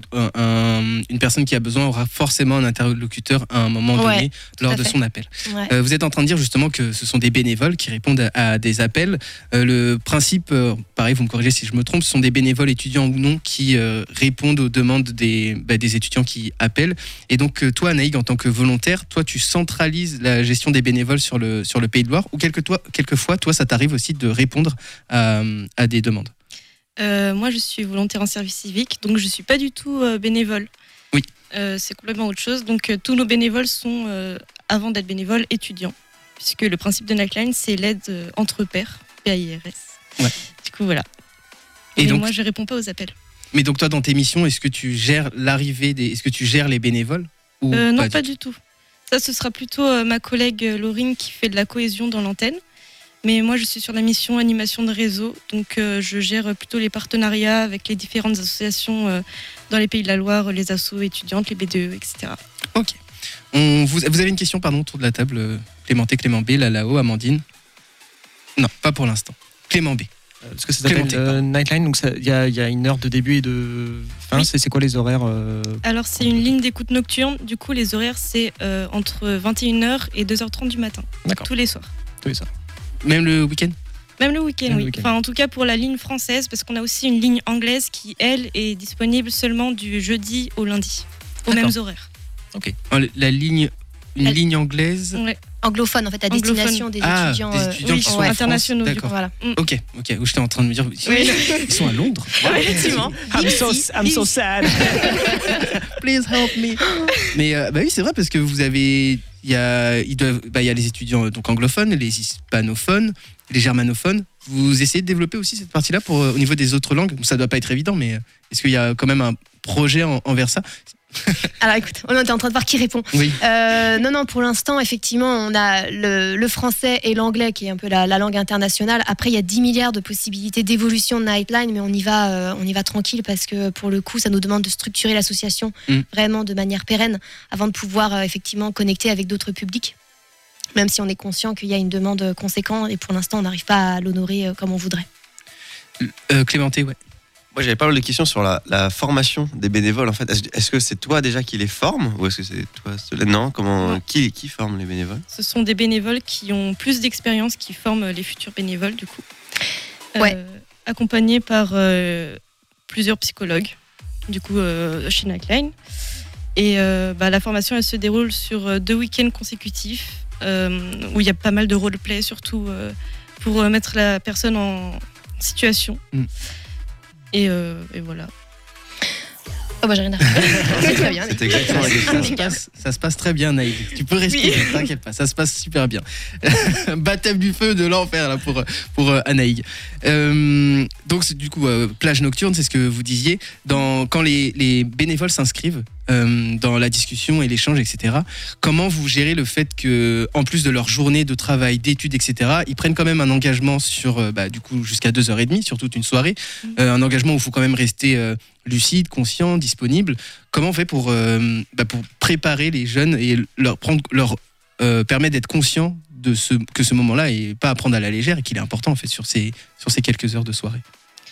une personne qui a besoin aura forcément un interlocuteur à un moment donné lors de son appel. Ouais. Vous êtes en train de dire justement que ce sont des bénévoles qui répondent à des appels. Le principe, pareil, vous me corrigez si je me trompe, ce sont des bénévoles étudiants ou non qui répondent aux demandes des étudiants qui appellent. Et donc toi, Anaïg, en tant que volontaire, toi, tu centralises la gestion des bénévoles sur le Pays de Loire, ou quelquefois, toi, ça t'arrive aussi de répondre à des demandes? Moi, je suis volontaire en service civique, donc je ne suis pas du tout bénévole. Oui. C'est complètement autre chose. Donc, tous nos bénévoles sont, avant d'être bénévoles, étudiants, puisque le principe de Nightline, c'est l'aide entre pairs, PAIRS. Ouais. Du coup, voilà. Et donc, moi, je ne réponds pas aux appels. Mais donc, toi, dans tes missions, est-ce que tu gères est-ce que tu gères les bénévoles ou non, pas du tout. Ça, ce sera plutôt ma collègue Laurine qui fait de la cohésion dans l'antenne. Mais moi, je suis sur la mission animation de réseau. Donc, je gère plutôt les partenariats avec les différentes associations dans les Pays de la Loire, les assos étudiantes, les BDE, etc. Ok. Vous avez une question, pardon, autour de la table? Clémenté, Clément B, Lalao, Amandine? Non, pas pour l'instant. Clément B. Parce que ça s'appelle Nightline, donc il y a une heure de début et de fin. Oui. C'est quoi les horaires Alors, c'est une ligne d'écoute nocturne. Du coup, les horaires, c'est entre 21h et 2h30 du matin. D'accord. Tous les soirs. Même le week-end? Même le week-end, oui. Enfin, en tout cas, pour la ligne française, parce qu'on a aussi une ligne anglaise qui, elle, est disponible seulement du jeudi au lundi, aux mêmes horaires. Ok. La ligne... ligne anglaise? Ouais. Anglophone, en fait, à destination des étudiants, qui sont internationaux. D'accord. Voilà. Ok. Où j'étais en train de me dire, ils sont à Londres. Effectivement. I'm so sad. Please help me. Mais oui, c'est vrai, parce que vous avez il y a les étudiants donc anglophones, les hispanophones, les germanophones. Vous essayez de développer aussi cette partie-là au niveau des autres langues. Ça doit pas être évident, mais est-ce qu'il y a quand même un projet envers ça? Alors écoute, on est en train de voir qui répond. Oui. Non, pour l'instant, effectivement, on a le français et l'anglais qui est un peu la langue internationale. Après, il y a 10 milliards de possibilités d'évolution de Nightline, mais on y va tranquille parce que pour le coup, ça nous demande de structurer l'association vraiment de manière pérenne avant de pouvoir effectivement connecter avec d'autres publics. Même si on est conscient qu'il y a une demande conséquente et pour l'instant, on n'arrive pas à l'honorer comme on voudrait. Clémenté, ouais. Moi, j'avais pas mal de questions sur la formation des bénévoles. En fait, est-ce que c'est toi déjà qui les formes ou est-ce que c'est toi Solène? Non, qui forme les bénévoles? Ce sont des bénévoles qui ont plus d'expérience qui forment les futurs bénévoles, du coup. Accompagnés par plusieurs psychologues, du coup, chez Nightline. Et la formation, elle se déroule sur 2 week-ends consécutifs où il y a pas mal de roleplay, surtout pour mettre la personne en situation. Et voilà. Oh bah j'ai rien à faire. C'est très bien. C'est exactement la question. Ça se passe très bien, Naïd. Tu peux respirer, t'inquiète pas, ça se passe super bien. Baptême du feu de l'enfer là pour Anaïg. Donc du coup, plage nocturne, c'est ce que vous disiez. Quand les bénévoles s'inscrivent dans la discussion et l'échange, etc. Comment vous gérez le fait que, en plus de leur journée de travail, d'études, etc., ils prennent quand même un engagement sur, du coup, jusqu'à 2h30 sur toute une soirée, un engagement où il faut quand même rester lucide, conscient, disponible. Comment on fait pour préparer les jeunes et leur permettre d'être conscients que ce moment-là est pas à prendre à la légère et qu'il est important en fait sur ces quelques heures de soirée?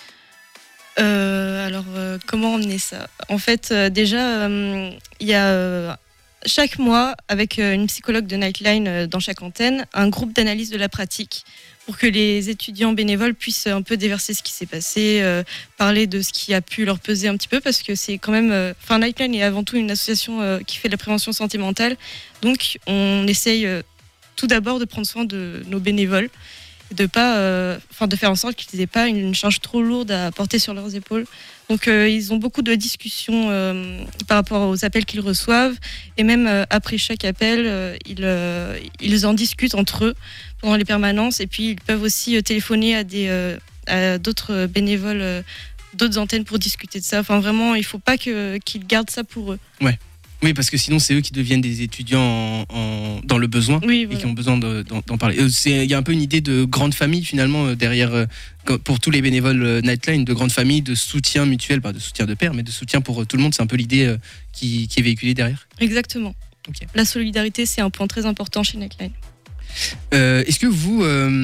Comment emmener ça? En fait, déjà, il y a chaque mois, avec une psychologue de Nightline dans chaque antenne, un groupe d'analyse de la pratique pour que les étudiants bénévoles puissent un peu déverser ce qui s'est passé, parler de ce qui a pu leur peser un petit peu, parce que c'est quand même... Nightline est avant tout une association qui fait de la prévention santé mentale, donc on essaye tout d'abord de prendre soin de nos bénévoles, de faire en sorte qu'ils n'aient pas une charge trop lourde à porter sur leurs épaules. Donc ils ont beaucoup de discussions par rapport aux appels qu'ils reçoivent, et même après chaque appel, ils en discutent entre eux pendant les permanences, et puis ils peuvent aussi téléphoner à d'autres bénévoles d'autres antennes pour discuter de ça. Enfin vraiment, il ne faut pas qu'ils gardent ça pour eux. Ouais. Oui, parce que sinon, c'est eux qui deviennent des étudiants dans le besoin, oui, voilà. Et qui ont besoin d'en parler. Il y a un peu une idée de grande famille, finalement, derrière, pour tous les bénévoles Nightline, de grande famille, de soutien mutuel, pas de soutien de pair, mais de soutien pour tout le monde. C'est un peu l'idée qui est véhiculée derrière. Exactement. Okay. La solidarité, c'est un point très important chez Nightline. Est-ce que vous,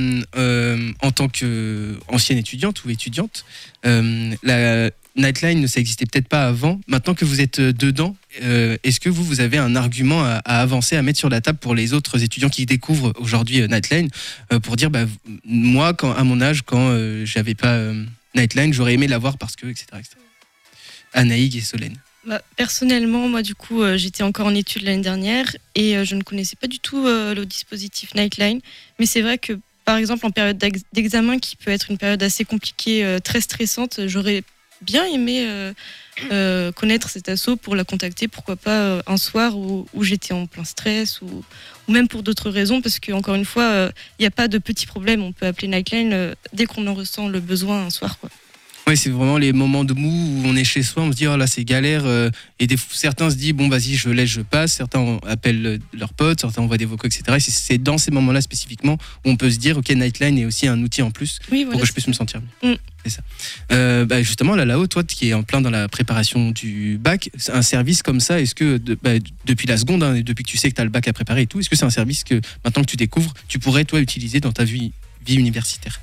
en tant qu'ancienne étudiante ou étudiante, la Nightline, ça n'existait peut-être pas avant. Maintenant que vous êtes dedans, est-ce que vous avez un argument à avancer, à mettre sur la table pour les autres étudiants qui découvrent aujourd'hui Nightline, pour dire, moi, à mon âge, quand j'avais pas Nightline, j'aurais aimé l'avoir parce que, etc. Anaïg et Solène. Personnellement, moi, du coup, j'étais encore en études l'année dernière et je ne connaissais pas du tout le dispositif Nightline. Mais c'est vrai que, par exemple, en période d'examen, qui peut être une période assez compliquée, très stressante, j'aurais bien aimé connaître cet asso pour la contacter, pourquoi pas un soir où j'étais en plein stress ou même pour d'autres raisons, parce qu'encore une fois, il n'y a pas de petits problèmes, on peut appeler Nightline dès qu'on en ressent le besoin un soir, quoi. Oui, c'est vraiment les moments de mou où on est chez soi, on se dit oh là c'est galère, et certains se disent bon vas-y je laisse, je passe, certains appellent leurs potes, certains envoient des vocaux, etc. Et c'est dans ces moments-là spécifiquement où on peut se dire ok, Nightline est aussi un outil en plus pour que je puisse me sentir bien. C'est ça. Justement là-haut, toi qui es en plein dans la préparation du bac, un service comme ça, est-ce que depuis la seconde, et depuis que tu sais que tu as le bac à préparer et tout, est-ce que c'est un service que maintenant que tu découvres, tu pourrais toi utiliser dans ta vie universitaire?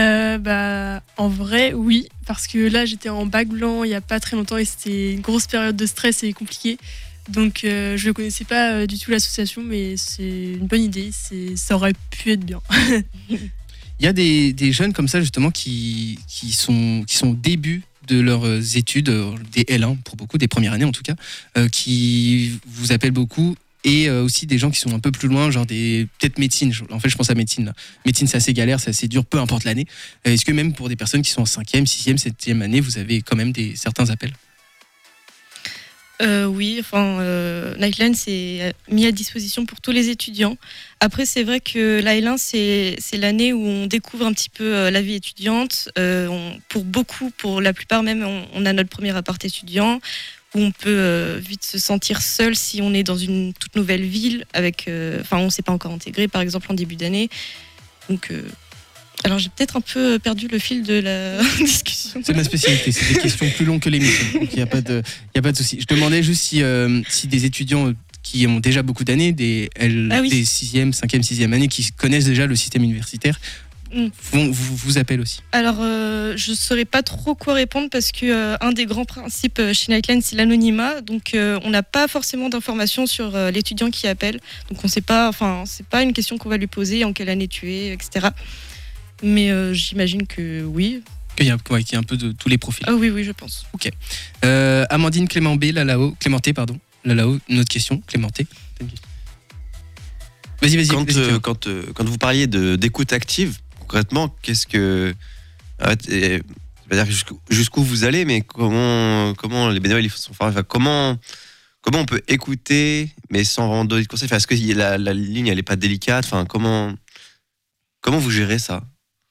En vrai, oui, parce que là j'étais en bac blanc il n'y a pas très longtemps et c'était une grosse période de stress et compliquée. Donc je ne connaissais pas du tout l'association, mais c'est une bonne idée, ça aurait pu être bien. Il y a des jeunes comme ça justement qui sont au début de leurs études, des L1 pour beaucoup, des premières années en tout cas, qui vous appellent beaucoup. Et aussi des gens qui sont un peu plus loin, genre peut-être médecine. En fait, je pense à médecine. Là. Médecine, c'est assez galère, c'est assez dur, peu importe l'année. Est-ce que même pour des personnes qui sont en 5e, 6e, 7e année, vous avez quand même certains appels? Oui, enfin, Nightline c'est mis à disposition pour tous les étudiants. Après, c'est vrai que la L1, c'est l'année où on découvre un petit peu la vie étudiante. Pour la plupart même, on a notre premier appart étudiant, où on peut vite se sentir seul si on est dans une toute nouvelle ville, on ne s'est pas encore intégré, par exemple, en début d'année. Donc... Alors j'ai peut-être un peu perdu le fil de la discussion. C'est ma spécialité, c'est des questions plus longues que l'émission, donc il n'y a pas de souci. Je demandais juste si des étudiants qui ont déjà beaucoup d'années, des 6e, 5e, 6e années, qui connaissent déjà le système universitaire, vous appellent aussi. Alors je ne saurais pas trop quoi répondre parce que un des grands principes chez Nightline, c'est l'anonymat. Donc on n'a pas forcément d'informations sur l'étudiant qui appelle. Donc on ne sait pas, c'est pas une question qu'on va lui poser, en quelle année tu es, etc. Mais j'imagine que oui. Qu'il y a un peu de tous les profils. Ah oui, je pense. Ok. Amandine Clémenté, Clémenté, une autre question. Clémenté. Vas-y. Quand vous parliez d'écoute active, concrètement, qu'est-ce que... je vais dire jusqu'où vous allez, mais comment les bénévoles ils sont formés, comment on peut écouter, mais sans vraiment donner de conseils. Est-ce que la ligne, elle n'est pas délicate? Comment vous gérez ça?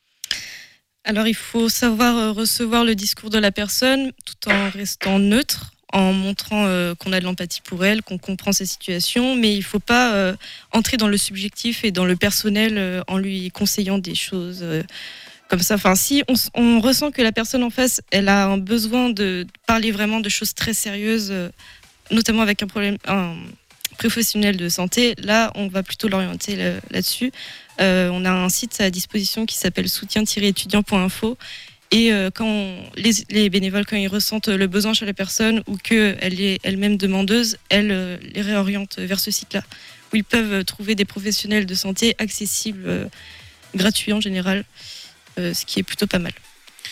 Alors, il faut savoir recevoir le discours de la personne tout en restant neutre, en montrant qu'on a de l'empathie pour elle, qu'on comprend sa situation, mais il ne faut pas entrer dans le subjectif et dans le personnel en lui conseillant des choses comme ça. Si on ressent que la personne en face, elle a un besoin de parler vraiment de choses très sérieuses, notamment avec un professionnel de santé, là, on va plutôt l'orienter là-dessus. On a un site à disposition qui s'appelle soutien-étudiant.info et quand les bénévoles, quand ils ressentent le besoin chez la personne ou qu'elle est elle-même demandeuse, elle les réoriente vers ce site-là où ils peuvent trouver des professionnels de santé accessibles, gratuits en général, ce qui est plutôt pas mal.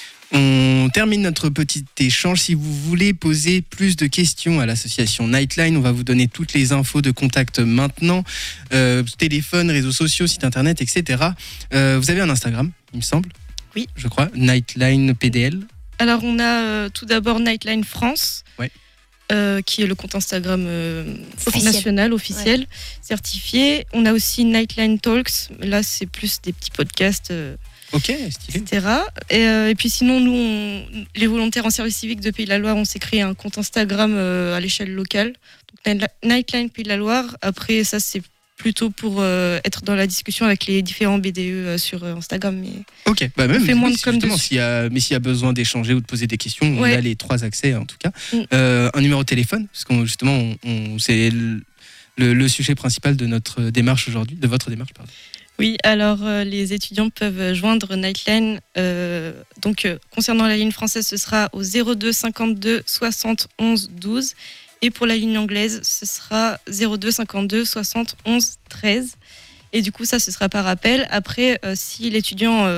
On termine notre petit échange. Si vous voulez poser plus de questions à l'association Nightline, on va vous donner toutes les infos de contact maintenant. Téléphone, réseaux sociaux, site internet, etc. Vous avez un Instagram, il me semble. Oui. Je crois. Nightline PDL. Alors on a tout d'abord Nightline France. Ouais. Qui est le compte Instagram national, officiel, certifié. On a aussi Nightline Talks. Là, c'est plus des petits podcasts. Ok, stylé. Etc. Et puis sinon, nous, les volontaires en service civique de Pays de la Loire, on s'est créé un compte Instagram à l'échelle locale. Donc, Nightline Pays de la Loire. Après, ça, c'est plutôt pour être dans la discussion avec les différents BDE sur Instagram. Mais ok, même on fait moins de com justement, s'il y a besoin d'échanger ou de poser des questions, on a les 3 accès en tout cas. Un numéro de téléphone, parce qu'on justement, c'est le sujet principal de notre démarche aujourd'hui, de votre démarche, pardon. Oui, alors les étudiants peuvent joindre Nightline. Concernant la ligne française, ce sera au 02 52 60 11 12. Et pour la ligne anglaise, ce sera 02 52 60 11 13. Et du coup, ça, ce sera par appel. Après, si l'étudiant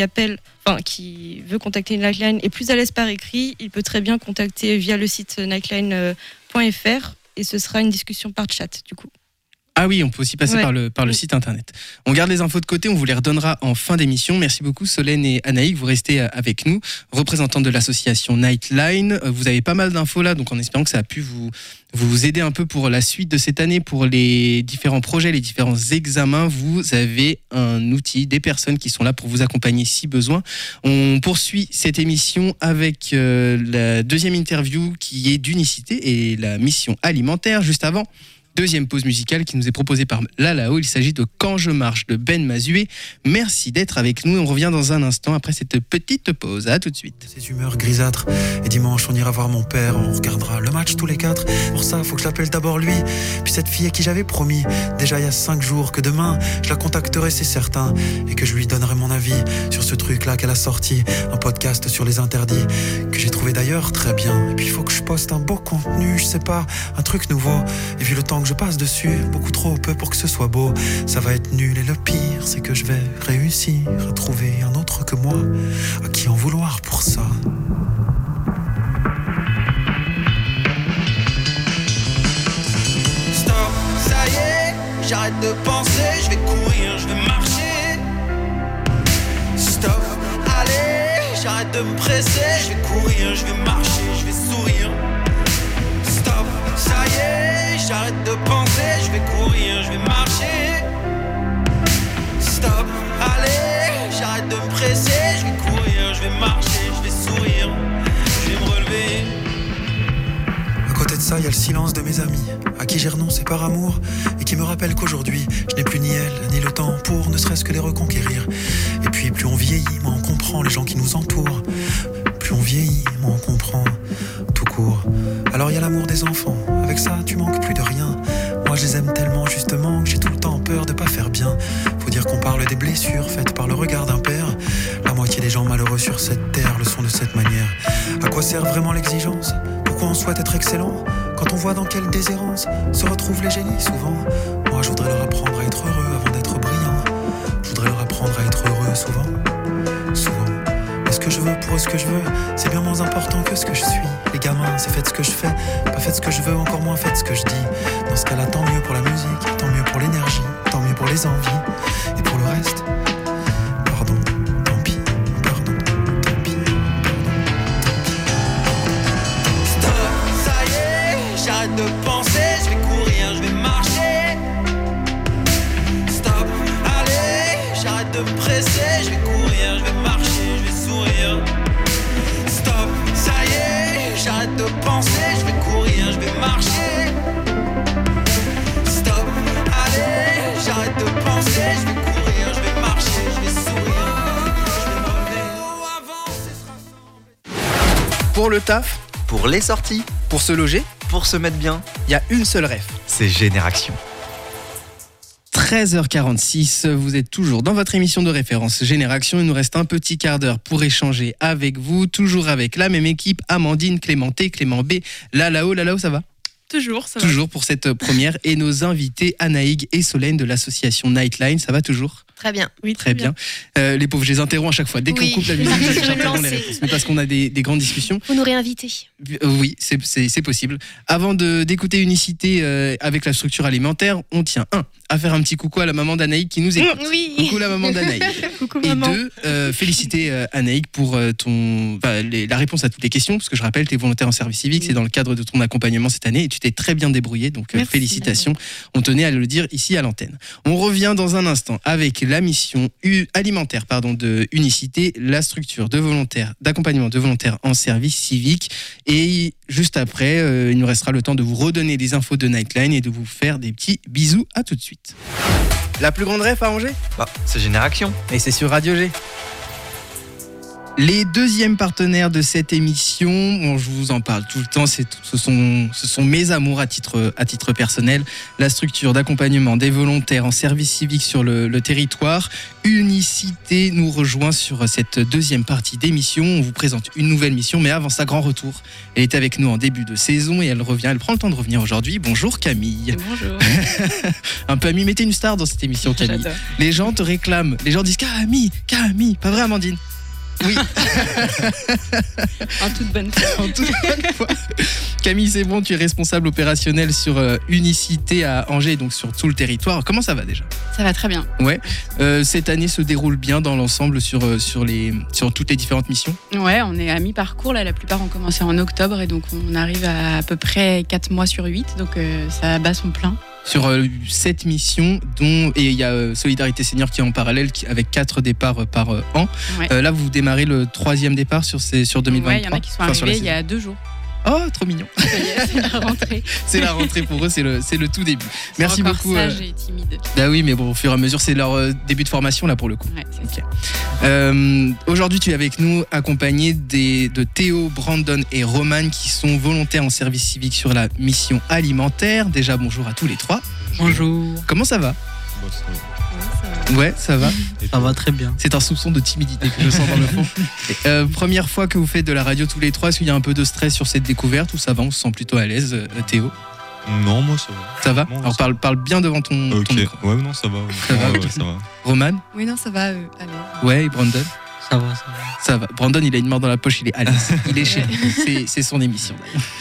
qui veut contacter Nightline est plus à l'aise par écrit, il peut très bien contacter via le site nightline.fr et ce sera une discussion par chat, du coup. Ah oui, on peut aussi passer par le site internet. On garde les infos de côté, on vous les redonnera en fin d'émission. Merci beaucoup Solène et Anaïk, vous restez avec nous, représentantes de l'association Nightline. Vous avez pas mal d'infos là, donc en espérant que ça a pu vous aider un peu pour la suite de cette année, pour les différents projets, les différents examens. Vous avez un outil, des personnes qui sont là pour vous accompagner si besoin. On poursuit cette émission avec la deuxième interview qui est d'unicité et la mission alimentaire. Juste avant, deuxième pause musicale qui nous est proposée par Lalao. Il s'agit de Quand je marche de Ben Mazué. Merci d'être avec nous. On revient dans un instant après cette petite pause. À tout de suite. Ces humeurs grisâtres. Et dimanche, on ira voir mon père. On regardera le match tous les 4. Pour ça, faut que je l'appelle d'abord lui. Puis cette fille à qui j'avais promis, déjà il y a 5 jours, que demain, je la contacterai, c'est certain. Et que je lui donnerai mon avis sur ce truc-là qu'elle a sorti. Un podcast sur les interdits. Que j'ai trouvé d'ailleurs très bien. Et puis il faut que je poste un beau contenu, je sais pas, un truc nouveau. Et vu le temps que je passe dessus, beaucoup trop peu pour que ce soit beau. Ça va être nul et le pire, c'est que je vais réussir à trouver un autre que moi, à qui en vouloir pour ça. Stop, ça y est, j'arrête de penser, je vais courir, je vais marcher. Stop, allez, j'arrête de me presser, je vais courir, je vais marcher, je vais sourire. Stop, ça y est, j'arrête de penser, je vais courir, je vais marcher. Stop, allez, j'arrête de me presser, je vais courir, je vais marcher, je vais sourire, je vais me relever. À côté de ça, il y a le silence de mes amis, à qui j'ai renoncé par amour, et qui me rappellent qu'aujourd'hui, je n'ai plus ni elle, ni le temps pour ne serait-ce que les reconquérir. Et puis, plus on vieillit, moins on comprend les gens qui nous entourent. Plus on vieillit, moins on comprend tout court. Alors il y a l'amour des enfants, avec ça tu manques plus de rien. Moi je les aime tellement justement que j'ai tout le temps peur de pas faire bien. Faut dire qu'on parle des blessures faites par le regard d'un père. La moitié des gens malheureux sur cette terre le sont de cette manière. À quoi sert vraiment l'exigence? Pourquoi on souhaite être excellent quand on voit dans quelle déshérence se retrouvent les génies souvent? Moi je voudrais leur apprendre à être heureux avant d'être brillant. Je voudrais leur apprendre à être heureux souvent. Ce que je veux pour ce que je veux, c'est bien moins important que ce que je suis. Les gamins, c'est faites ce que je fais, pas faites ce que je veux, encore moins faites ce que je dis. Dans ce cas-là, tant mieux pour la musique, tant mieux pour l'énergie, tant mieux pour les envies. Et pour le reste, pardon, tant pis, pardon, tant pis, Stop, ça y est, j'arrête de penser, je vais courir, je vais marcher. Stop, allez, j'arrête de me presser, je vais courir, je vais marcher. Stop, ça y est, j'arrête de penser, je vais courir, je vais marcher. Stop, allez, j'arrête de penser, je vais courir, je vais marcher, je vais sourire, je vais me relever. Avancer, se rassembler. Pour le taf, pour les sorties, pour se loger, pour se mettre bien, il y a une seule ref. C'est Génération. 13h46, vous êtes toujours dans votre émission de référence Génération. Il nous reste un petit quart d'heure pour échanger avec vous, toujours avec la même équipe, Amandine, Clémenté, Clément B, Lalao, ça va ? Toujours, ça va. Toujours pour cette première. Et nos invités, Anaïg et Solène de l'association Nightline, ça va toujours ? Très bien. Oui, très bien. Les pauvres, je les interromps à chaque fois. Dès qu'on coupe la musique, j'interromps les réponses. Mais parce qu'on a des grandes discussions. Vous nous réinvitez. Oui, c'est possible. Avant d'écouter Unicité avec la structure alimentaire, on tient à faire un petit coucou à la maman d'Anaïg qui nous écoute. Oui. Coucou la maman d'Anaïg. Coucou Et maman. féliciter Anaïg pour la réponse à toutes les questions, parce que je rappelle, tu es volontaire en service civique, c'est dans le cadre de ton accompagnement cette année et tu t'es très bien débrouillée, donc félicitations. On tenait à le dire ici à l'antenne. On revient dans un instant avec la mission alimentaire de Unicité, la structure d'accompagnement de volontaires en service civique. Et juste après, il nous restera le temps de vous redonner des infos de Nightline et de vous faire des petits bisous. À tout de suite. La plus grande ref à Angers ? C'est Génération. Et c'est sur Radio G. Les deuxièmes partenaires de cette émission, je vous en parle tout le temps, ce sont mes amours à titre personnel. La structure d'accompagnement des volontaires en service civique sur le territoire. Unicité nous rejoint sur cette deuxième partie d'émission. On vous présente une nouvelle mission, mais avant sa grand retour. Elle était avec nous en début de saison et elle prend le temps de revenir aujourd'hui. Bonjour Camille. Bonjour. Un peu Camille, mettez une star dans cette émission Camille. J'adore. Les gens te réclament, les gens disent Camille, pas vrai Amandine ? Oui. En toute bonne foi. Camille, c'est bon, tu es responsable opérationnel sur Unicité à Angers, donc sur tout le territoire. Comment ça va déjà ? Ça va très bien. Ouais. Cette année se déroule bien dans l'ensemble sur toutes les différentes missions ? Ouais, on est à mi-parcours. Là, la plupart ont commencé en octobre et donc on arrive à peu près 4 mois sur 8. Donc ça bat son plein. Sur 7 missions, et il y a Solidarité Senior qui est en parallèle avec 4 départs par an. Ouais. Là, vous démarrez le 3e départ sur 2023. Ouais, il y en a qui sont arrivés il y a 2 jours. Oh, trop mignon. C'est la rentrée. C'est la rentrée pour eux, c'est le tout début. Merci encore beaucoup. Sage et timide. Bah oui, mais bon, au fur et à mesure, c'est leur début de formation là pour le coup. Ouais, c'est ça. Aujourd'hui, tu es avec nous accompagné de Théo, Brandon et Roman qui sont volontaires en service civique sur la mission alimentaire. Déjà, bonjour à tous les 3. Bonjour. Comment ça va ? Ouais, ça va. Ça va très bien. C'est un soupçon de timidité que je sens dans le fond. Première fois que vous faites de la radio tous les 3, est-ce qu'il y a un peu de stress sur cette découverte ou ça va, on se sent plutôt à l'aise, Théo ? Non, moi ça va. Ça va ? Non, alors parle bien devant ton micro. Ouais, non, ça va. Ça va. Roman ? Oui, non, ça va, allez. Ouais, et Brandon ? Ça va. Ça va. Brandon, il a une main dans la poche, il est à l'aise. Il est chez lui. C'est son émission.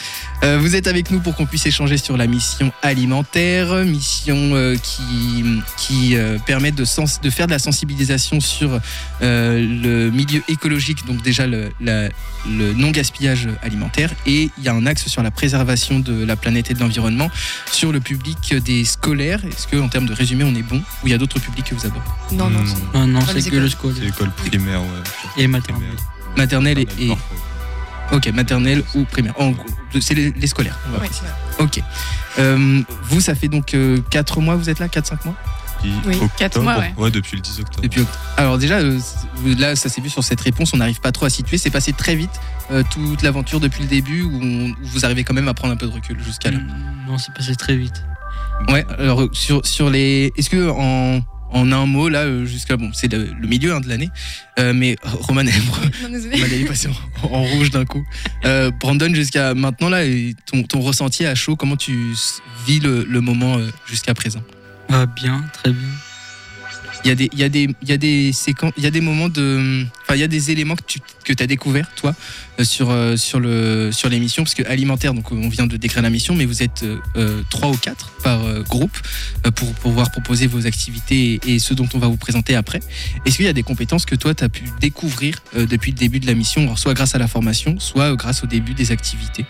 Vous êtes avec nous pour qu'on puisse échanger sur la mission alimentaire, mission qui permet de faire de la sensibilisation sur le milieu écologique, donc déjà le non-gaspillage alimentaire, et il y a un axe sur la préservation de la planète et de l'environnement, sur le public des scolaires. Est-ce qu'en termes de résumé, on est bon, ou il y a d'autres publics que vous abordez? Non, c'est que le scolaire. C'est l'école primaire, ouais. Et maternelle. Maternelle et... Ok, maternelle ou primaire. En gros, c'est les scolaires. On va préciser. Ok. Vous, ça fait donc 4 mois, vous êtes là, 4-5 mois? Oui, 4 mois, ouais. Ouais, depuis le 10 octobre. Alors déjà, là, ça s'est vu sur cette réponse, on n'arrive pas trop à situer. C'est passé très vite, toute l'aventure depuis le début, où vous arrivez quand même à prendre un peu de recul jusqu'à là? Non, c'est passé très vite. Ouais, alors sur les... Est-ce que en un mot, là, jusqu'à... Bon, c'est le milieu de l'année, mais Roman, elle est passée en rouge d'un coup. Brandon, jusqu'à maintenant, là, ton ressenti à chaud, comment tu vis le moment jusqu'à présent? Bien, très bien. Il y a des séquences, il y a des moments de... Enfin, il y a des éléments que tu as découvert, toi, sur l'émission, parce que alimentaire, donc on vient de décrire la mission, mais vous êtes 3 ou 4 par groupe pour pouvoir proposer vos activités et ceux dont on va vous présenter après. Est-ce qu'il y a des compétences que toi, tu as pu découvrir depuis le début de la mission, alors soit grâce à la formation, soit grâce au début des activités?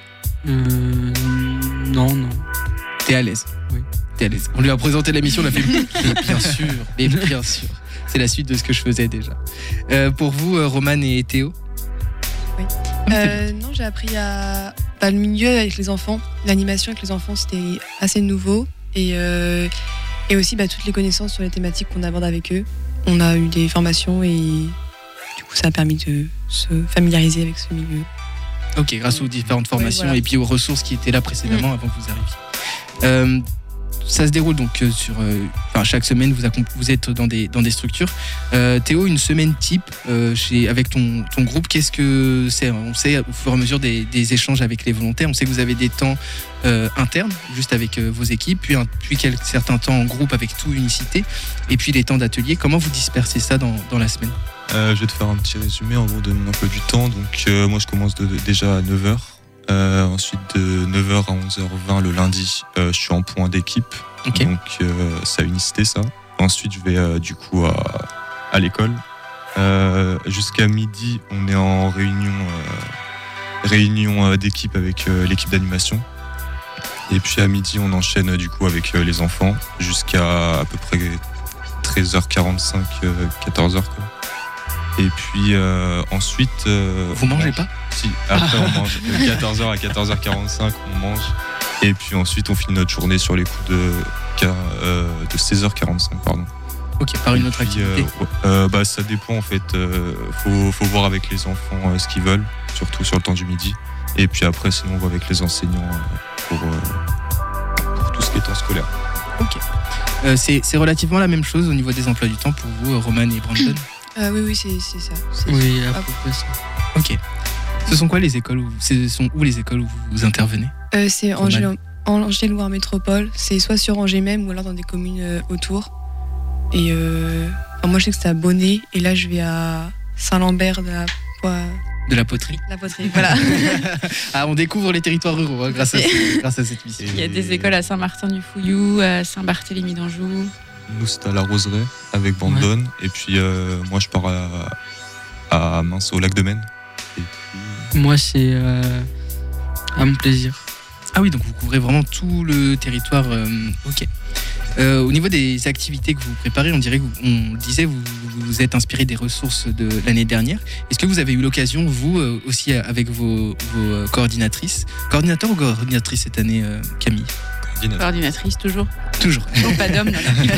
Non. T'es à l'aise? Oui. T'es à l'aise. On lui a présenté la mission, on a fait bien sûr. C'est la suite de ce que je faisais déjà. Pour vous, Roman et Théo? Oui. Non, j'ai appris à le milieu avec les enfants. L'animation avec les enfants, c'était assez nouveau. Et aussi toutes les connaissances sur les thématiques qu'on aborde avec eux. On a eu des formations et du coup, ça a permis de se familiariser avec ce milieu. Ok, grâce aux différentes formations et puis aux ressources qui étaient là précédemment avant que vous arriviez. Ça se déroule donc chaque semaine vous êtes dans des structures. Théo, une semaine type avec ton groupe, qu'est-ce que c'est? On sait au fur et à mesure des échanges avec les volontaires, on sait que vous avez des temps internes juste avec vos équipes, puis certains temps en groupe avec tout Unicité, et puis les temps d'atelier. Comment vous dispersez ça dans la semaine? Je vais te faire un petit résumé en gros de mon emploi du temps. Donc moi je commence déjà à 9h. Ensuite de 9h à 11h20 le lundi, je suis en point d'équipe. Okay. Donc c'est à Unicité ça. Ensuite je vais du coup à l'école. Jusqu'à midi on est en réunion d'équipe avec l'équipe d'animation. Et puis à midi on enchaîne du coup avec les enfants jusqu'à peu près 13h45, 14h quoi. Et puis ensuite... Vous mangez pas? Si, après on mange. De 14h à 14h45, on mange. Et puis ensuite, on finit notre journée sur les coups de 16h45, pardon. Ok, par une autre activité. Ça dépend en fait. Faut voir avec les enfants ce qu'ils veulent, surtout sur le temps du midi. Et puis après, sinon, on voit avec les enseignants pour tout ce qui est temps scolaire. Ok. C'est relativement la même chose au niveau des emplois du temps pour vous, Roman et Brandon? Oui, c'est ça. Oui, à peu près ça. Ok. Ce sont quoi les écoles où vous intervenez? C'est Angers-Loire Métropole. C'est soit sur Angers même ou alors dans des communes autour. Et moi, je sais que c'est à Bonnet. Et là, je vais à Saint-Lambert de la poterie. La poterie, voilà. On découvre les territoires ruraux grâce à cette mission. Il y a des écoles à Saint-Martin-du-Fouillou, à Saint-Barthélemy d'Anjou. Nous, c'est à la Roseraie avec Brandon. Ouais. Et puis, moi, je pars au lac de Maine. Moi, c'est à mon plaisir. Ah oui, donc vous couvrez vraiment tout le territoire. Ok. Au niveau des activités que vous préparez, on disait vous êtes inspiré des ressources de l'année dernière. Est-ce que vous avez eu l'occasion, vous aussi, avec vos coordinatrices, coordinateur ou coordinatrice cette année, Camille? Coordinatrice, toujours. Toujours. Non, pas d'homme.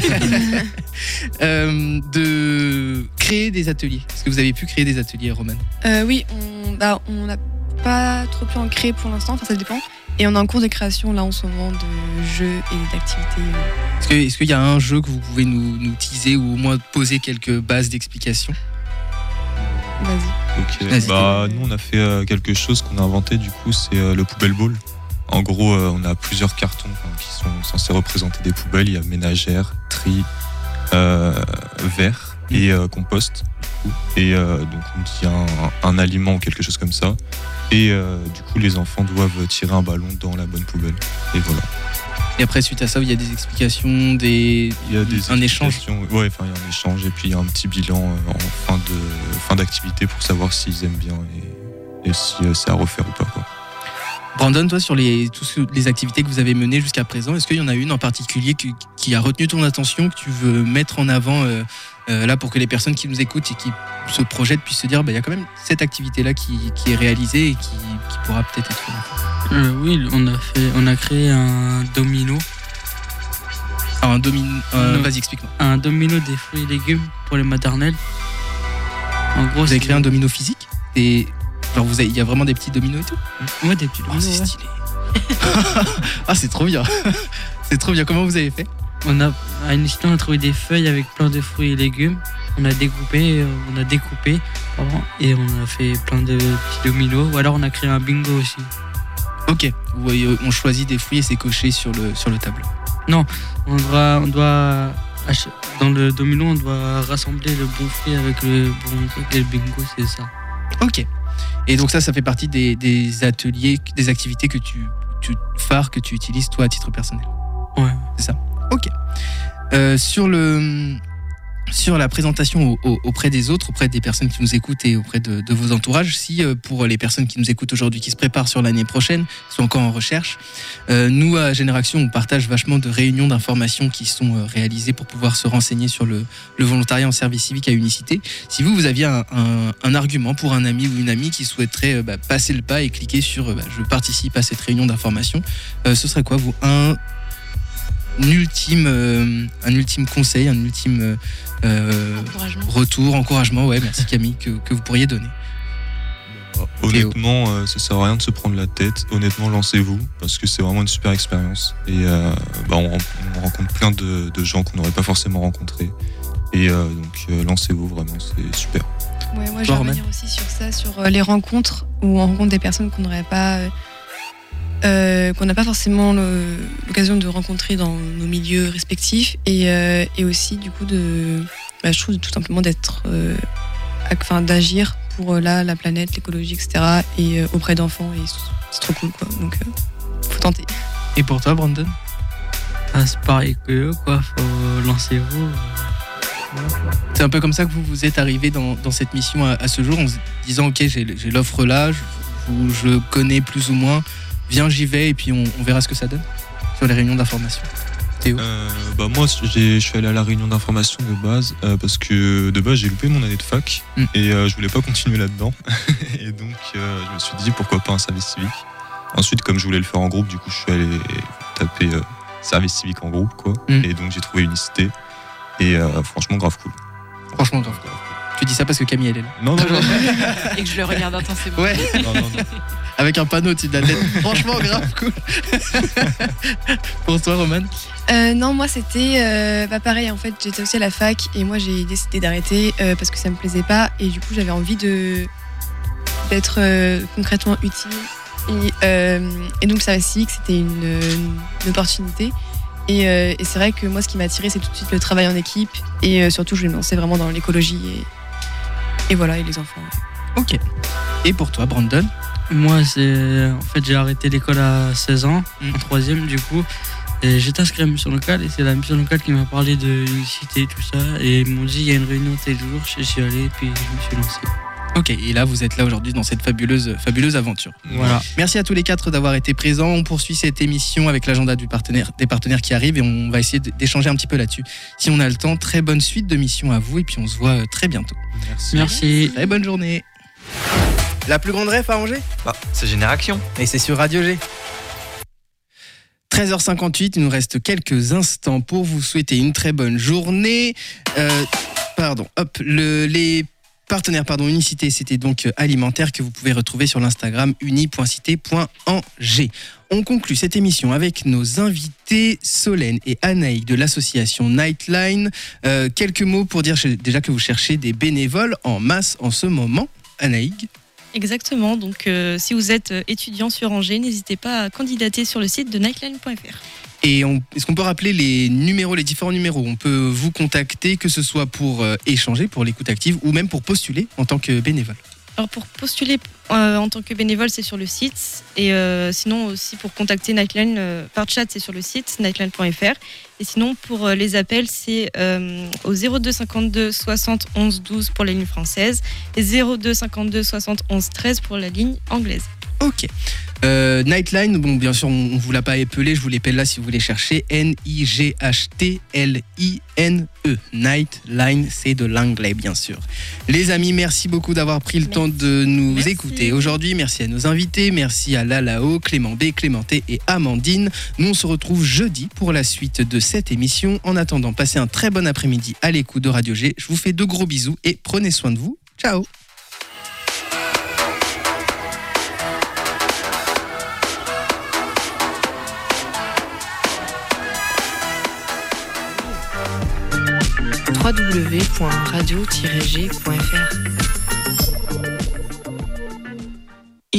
De créer des ateliers. Est-ce que vous avez pu créer des ateliers, Roman? Oui, on n'a pas trop pu en créer pour l'instant, enfin ça dépend. Et on est en cours de création là en ce moment de jeux et d'activités. Est-ce qu'il y a un jeu que vous pouvez nous teaser ou au moins poser quelques bases d'explication? Vas-y. Ok. Nous on a fait quelque chose qu'on a inventé du coup, c'est le poubelle ball. En gros, on a plusieurs cartons qui sont censés représenter des poubelles. Il y a ménagère, tri, verre et compost. coup. Et donc on dit un aliment ou quelque chose comme ça. Et du coup, les enfants doivent tirer un ballon dans la bonne poubelle. Et voilà. Et après, suite à ça, il y a des explications, un échange. Ouais, enfin, il y a un échange et puis il y a un petit bilan en fin d'activité pour savoir s'ils aiment bien et si c'est à refaire ou pas, quoi. Brandon, toi, sur toutes les activités que vous avez menées jusqu'à présent, est-ce qu'il y en a une en particulier qui a retenu ton attention, que tu veux mettre en avant là pour que les personnes qui nous écoutent et qui se projettent puissent se dire il y a quand même cette activité-là qui est réalisée et qui pourra peut-être être... Oui, on a créé un domino. Alors vas-y, explique-moi. Un domino des fruits et légumes pour les maternelles. En gros, vous avez créé un domino physique et... Alors il y a vraiment des petits dominos et tout ? Ouais, des petits dominos. C'est stylé. Ah, c'est trop bien. C'est trop bien. Comment vous avez fait ? À une histoire, on a trouvé des feuilles avec plein de fruits et légumes. On a découpé, et on a fait plein de petits dominos. Ou alors on a créé un bingo aussi. Ok. On choisit des fruits et c'est coché sur le tableau. Non, on doit dans le domino, on doit rassembler le bon fruit avec le bon truc et le bingo, c'est ça. Ok. Et donc ça fait partie des ateliers, des activités que tu utilises toi à titre personnel. Ouais. C'est ça. Ok. Sur la présentation auprès des autres, auprès des personnes qui nous écoutent et auprès de vos entourages, si pour les personnes qui nous écoutent aujourd'hui, qui se préparent sur l'année prochaine, qui sont encore en recherche, nous à Génération, on partage vachement de réunions d'information qui sont réalisées pour pouvoir se renseigner sur le volontariat en service civique à Unicité. Si vous aviez un argument pour un ami ou une amie qui souhaiterait passer le pas et cliquer sur je participe à cette réunion d'information, ce serait quoi vous un ultime conseil, un ultime retour, encouragement, ouais, merci Camille, que vous pourriez donner? Honnêtement, ça sert à rien de se prendre la tête. Honnêtement, lancez-vous, parce que c'est vraiment une super expérience. Et on rencontre plein de gens qu'on n'aurait pas forcément rencontrés. Et donc, lancez-vous, vraiment, c'est super. Ouais, moi, je vais revenir aussi sur ça, sur les rencontres, où on rencontre des personnes qu'on n'a pas forcément l'occasion de rencontrer dans nos milieux respectifs. Et aussi, du coup, je trouve tout simplement d'agir pour la planète, l'écologie, etc. Et auprès d'enfants, et c'est trop cool, quoi. Donc, faut tenter. Et pour toi, Brandon? C'est pareil que eux, quoi. Faut lancer-vous. C'est un peu comme ça que vous êtes arrivé dans cette mission à ce jour, en se disant ok, j'ai l'offre là, je connais plus ou moins, viens, j'y vais, et puis on verra ce que ça donne sur les réunions d'information. Théo? Moi, je suis allé à la réunion d'information de base parce que de base j'ai loupé mon année de fac et je voulais pas continuer là-dedans. Et donc je me suis dit pourquoi pas un service civique. Ensuite, comme je voulais le faire en groupe, du coup je suis allé taper service civique en groupe, quoi. Et donc j'ai trouvé Unicité et franchement grave cool. Franchement grave cool. Tu dis ça parce que Camille elle est là. Non. Et que je le regarde intensément. Ouais. Non. Avec un panneau au-dessus de la tête. Franchement grave cool. Pour toi, Romane? Non, moi c'était pareil, en fait j'étais aussi à la fac et moi j'ai décidé d'arrêter parce que ça me plaisait pas et du coup j'avais envie d'être concrètement utile et donc ça aussi que c'était une opportunité et c'est vrai que moi ce qui m'a attiré c'est tout de suite le travail en équipe et surtout je vais me lancer vraiment dans l'écologie et voilà, et les enfants. Ok. Et pour toi, Brandon? Moi, j'ai arrêté l'école à 16 ans, en 3e du coup. Et j'étais inscrit à la mission locale et c'est la mission locale qui m'a parlé de l'unicité, tout ça. Et ils m'ont dit il y a une réunion tel jour, je suis allé et puis je me suis lancé. Ok, et là vous êtes là aujourd'hui dans cette fabuleuse aventure. Voilà. Merci à tous les 4 d'avoir été présents. On poursuit cette émission avec l'agenda des partenaires qui arrivent et on va essayer d'échanger un petit peu là-dessus. Si on a le temps, très bonne suite de missions à vous et puis on se voit très bientôt. Merci. Très bonne journée. La plus grande ref à Angers? C'est Génération. Et c'est sur Radio G. 13h58, il nous reste quelques instants pour vous souhaiter une très bonne journée. Les partenaires, Unicité, c'était donc alimentaire que vous pouvez retrouver sur l'Instagram uni.cité.angers. On conclut cette émission avec nos invités Solène et Anaïg de l'association Nightline. Quelques mots pour dire déjà que vous cherchez des bénévoles en masse en ce moment. Anaïg? Exactement, donc si vous êtes étudiant sur Angers, n'hésitez pas à candidater sur le site de nightline.fr. Et est-ce qu'on peut rappeler les différents numéros? On peut vous contacter, que ce soit pour échanger, pour l'écoute active, ou même pour postuler en tant que bénévole. Alors pour postuler en tant que bénévole, c'est sur le site. Et sinon aussi pour contacter Nightline par chat, c'est sur le site nightline.fr. Et sinon pour les appels, c'est au 02 52 60 11 12 pour la ligne française et 02 52 60 11 13 pour la ligne anglaise. Ok. Nightline, bon, bien sûr, on ne vous l'a pas épelé, je vous l'épelle là si vous voulez chercher. N-I-G-H-T-L-I-N-E. Nightline, c'est de l'anglais, bien sûr. Les amis, merci beaucoup d'avoir pris le temps de nous écouter aujourd'hui. Merci à nos invités, merci à Lalao, Clément B, Clémenté et Amandine. Nous, on se retrouve jeudi pour la suite de cette émission. En attendant, passez un très bon après-midi à l'écoute de Radio G. Je vous fais de gros bisous et prenez soin de vous. Ciao. www.radio-g.fr